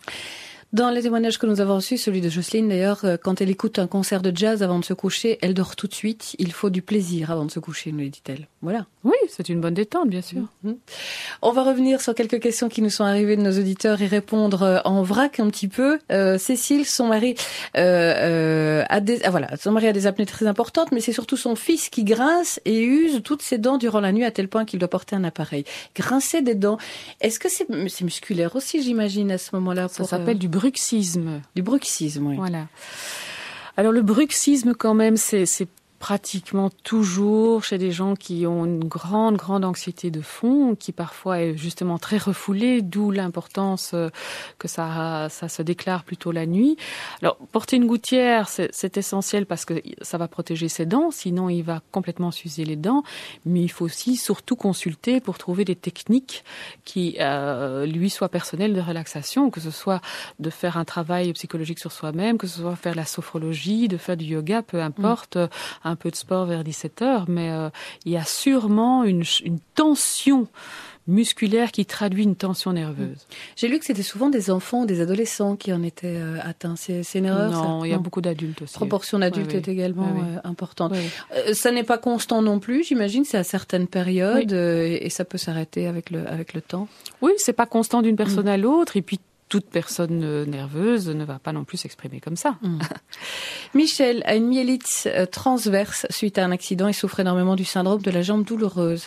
Dans les témoignages que nous avons reçus, celui de Jocelyne d'ailleurs, quand elle écoute un concert de jazz avant de se coucher, elle dort tout de suite. Il faut du plaisir avant de se coucher, nous dit-elle. Voilà. Oui, c'est une bonne détente, bien sûr. Mmh. On va revenir sur quelques questions qui nous sont arrivées de nos auditeurs et répondre en vrac un petit peu. Euh, Cécile, son mari, euh, euh, a des, ah, voilà, son mari a des apnées très importantes, mais c'est surtout son fils qui grince et use toutes ses dents durant la nuit à tel point qu'il doit porter un appareil. Grincer des dents, est-ce que c'est, c'est musculaire aussi, j'imagine, à ce moment-là? Ça pour, s'appelle euh... du bruxisme. Du bruxisme, oui. Voilà. Alors le bruxisme, quand même, c'est, c'est pratiquement toujours chez des gens qui ont une grande, grande anxiété de fond, qui parfois est justement très refoulée, d'où l'importance que ça, ça se déclare plutôt la nuit. Alors, porter une gouttière, c'est, c'est essentiel parce que ça va protéger ses dents, sinon il va complètement s'user les dents, mais il faut aussi surtout consulter pour trouver des techniques qui euh, lui soient personnelles de relaxation, que ce soit de faire un travail psychologique sur soi-même, que ce soit faire la sophrologie, de faire du yoga, peu importe, mmh. un peu de sport vers dix-sept heures, mais euh, il y a sûrement une, une tension musculaire qui traduit une tension nerveuse. J'ai lu que c'était souvent des enfants ou des adolescents qui en étaient euh, atteints. C'est, c'est une erreur, non, ça? Non, il y a beaucoup d'adultes aussi. La proportion d'adultes oui, est également oui, oui. Euh, importante. Oui, oui. Euh, ça n'est pas constant non plus, j'imagine, c'est à certaines périodes oui. euh, et, et ça peut s'arrêter avec le, avec le temps. Oui, c'est pas constant d'une personne mmh. à l'autre, et puis toute personne nerveuse ne va pas non plus s'exprimer comme ça. Mmh. Michel a une myélite transverse suite à un accident et souffre énormément du syndrome de la jambe douloureuse.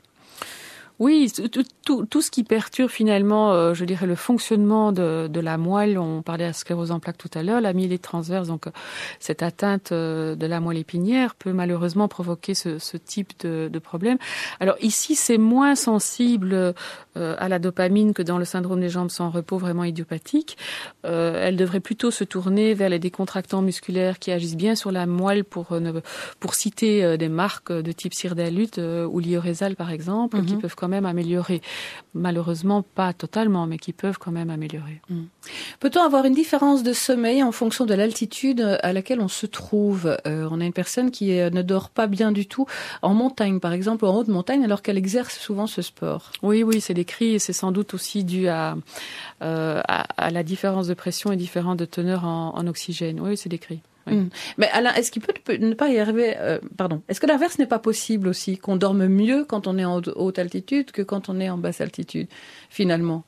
Oui, tout, tout, tout ce qui perturbe finalement, euh, je dirais, le fonctionnement de, de la moelle. On parlait de la sclérose en plaques tout à l'heure, la myélite transverse, donc euh, cette atteinte euh, de la moelle épinière peut malheureusement provoquer ce, ce type de, de problème. Alors ici, c'est moins sensible euh, à la dopamine que dans le syndrome des jambes sans repos vraiment idiopathique. Euh, elle devrait plutôt se tourner vers les décontractants musculaires qui agissent bien sur la moelle pour, euh, pour citer euh, des marques de type Sirdalute euh, ou Lioresal par exemple, mm-hmm. qui peuvent quand même améliorer. Malheureusement, pas totalement, mais qui peuvent quand même améliorer. Mmh. Peut-on avoir une différence de sommeil en fonction de l'altitude à laquelle on se trouve? euh, On a une personne qui euh, ne dort pas bien du tout en montagne, par exemple, en haute montagne, alors qu'elle exerce souvent ce sport. Oui, oui, c'est décrit et c'est sans doute aussi dû à, euh, à, à la différence de pression et différence de teneur en, en oxygène. Oui, c'est décrit. Oui. Mmh. Mais Alain, est-ce qu'il peut ne pas y arriver euh, pardon, est-ce que l'inverse n'est pas possible aussi, qu'on dorme mieux quand on est en haute altitude que quand on est en basse altitude, finalement?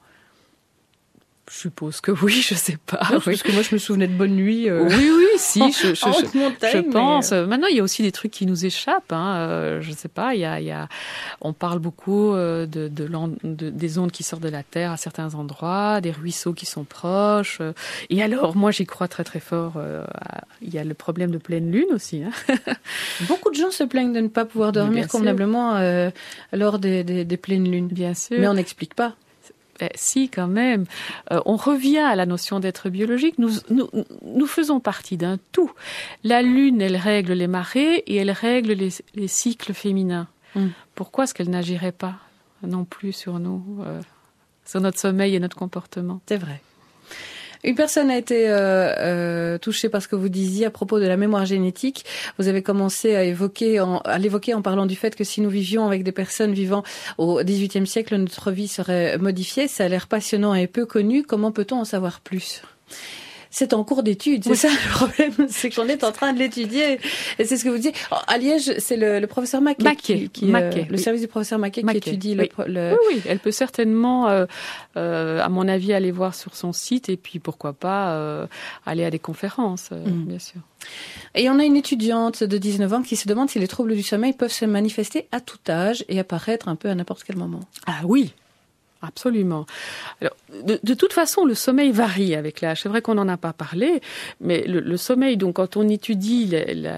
Je suppose que oui, je sais pas. Non, oui. Parce que moi, je me souvenais de bonnes nuits. Euh... Oui, oui, si, je, je, en je, montagne, je pense. Mais... Maintenant, il y a aussi des trucs qui nous échappent. Hein. Euh, je sais pas. Il y a, il y a. On parle beaucoup euh, de, de, de des ondes qui sortent de la terre à certains endroits, des ruisseaux qui sont proches. Euh, et alors, moi, j'y crois très très fort. Euh, à... Il y a le problème de pleine lune aussi. Hein. Beaucoup de gens se plaignent de ne pas pouvoir dormir convenablement euh, lors des, des, des pleines lunes. Bien sûr. Mais on n'explique pas. Eh, si, quand même. Euh, on revient à la notion d'être biologique. Nous, nous, nous faisons partie d'un tout. La Lune, elle règle les marées et elle règle les, les cycles féminins. Mm. Pourquoi est-ce qu'elle n'agirait pas non plus sur nous, euh, sur notre sommeil et notre comportement? C'est vrai. Une personne a été euh, euh, touchée par ce que vous disiez à propos de la mémoire génétique. Vous avez commencé à évoquer, en, à l'évoquer en parlant du fait que si nous vivions avec des personnes vivant au dix-huitième siècle, notre vie serait modifiée. Ça a l'air passionnant et peu connu. Comment peut-on en savoir plus? C'est en cours d'étude, c'est oui. ça le problème, c'est qu'on est en train de l'étudier. Et c'est ce que vous dites. À Liège, c'est le, le professeur Maquet, Maquet, qui, qui Maquet, euh, le oui. service du professeur Maquet, Maquet qui étudie oui. le, le... Oui, oui, elle peut certainement, euh, euh, à mon avis, aller voir sur son site et puis pourquoi pas euh, aller à des conférences, euh, mmh. bien sûr. Et on a une étudiante de dix-neuf ans qui se demande si les troubles du sommeil peuvent se manifester à tout âge et apparaître un peu à n'importe quel moment. Ah oui. Absolument. Alors, de, de toute façon, le sommeil varie avec l'âge. C'est vrai qu'on n'en a pas parlé, mais le, le sommeil, donc, quand on étudie la, la,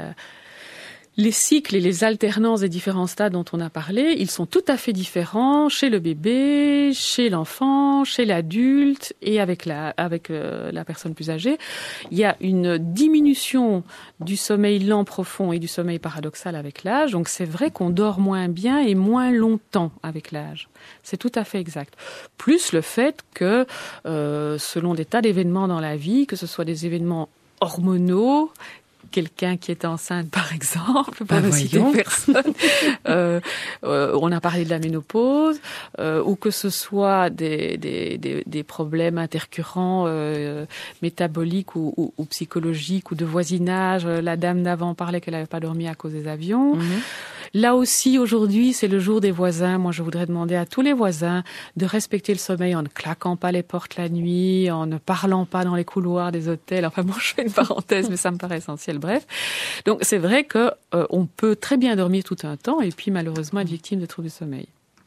les cycles et les alternances des différents stades dont on a parlé, ils sont tout à fait différents chez le bébé, chez l'enfant, chez l'adulte et avec la, avec euh, la personne plus âgée. Il y a une diminution du sommeil lent profond et du sommeil paradoxal avec l'âge. Donc c'est vrai qu'on dort moins bien et moins longtemps avec l'âge. C'est tout à fait exact. Plus le fait que, euh, selon des tas d'événements dans la vie, que ce soit des événements hormonaux, quelqu'un qui est enceinte, par exemple, pour ne citer personne. euh, euh, on a parlé de la ménopause, euh, ou que ce soit des, des, des, des problèmes intercurrents euh, métaboliques ou, ou, ou psychologiques ou de voisinage. La dame d'avant parlait qu'elle n'avait pas dormi à cause des avions. Mm-hmm. Là aussi, aujourd'hui, c'est le jour des voisins. Moi, je voudrais demander à tous les voisins de respecter le sommeil en ne claquant pas les portes la nuit, en ne parlant pas dans les couloirs des hôtels. Enfin bon, je fais une parenthèse, mais ça me paraît essentiel. Bref. Donc, c'est vrai que euh, on peut très bien dormir tout un temps et puis, malheureusement, être victime de troubles du sommeil.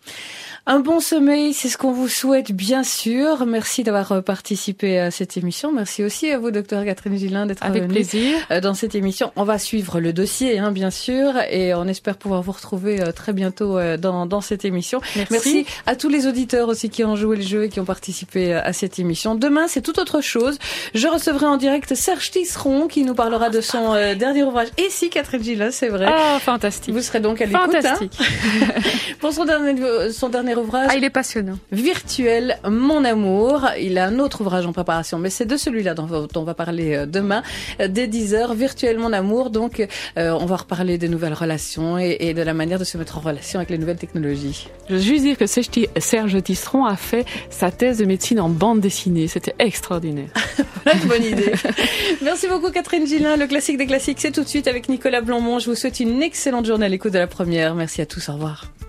Un bon sommeil, c'est ce qu'on vous souhaite, bien sûr. Merci d'avoir participé à cette émission. Merci aussi à vous, docteur Catherine Gillin, d'être avec venue plaisir dans cette émission. On va suivre le dossier, hein, bien sûr, et on espère pouvoir vous retrouver très bientôt dans, dans cette émission. Merci. Merci à tous les auditeurs aussi qui ont joué le jeu et qui ont participé à cette émission. Demain, c'est tout autre chose. Je recevrai en direct Serge Tisseron qui nous parlera de son euh, dernier ouvrage. Et si, Catherine Gillin, c'est vrai. Ah, fantastique. Vous serez donc à l'écoute. Fantastique. Hein, pour son dernier, son dernier ouvrage. Ah, il est passionnant. Virtuel, mon amour. Il a un autre ouvrage en préparation, mais c'est de celui-là dont on va parler demain, dès dix heures. Virtuel, mon amour. Donc, euh, on va reparler des nouvelles relations et, et de la manière de se mettre en relation avec les nouvelles technologies. Je veux juste dire que Serge Tisseron a fait sa thèse de médecine en bande dessinée. C'était extraordinaire. Voilà une bonne idée. Merci beaucoup, Catherine Gillin. Le classique des classiques, c'est tout de suite avec Nicolas Blancmont. Je vous souhaite une excellente journée à l'écoute de la première. Merci à tous. Au revoir.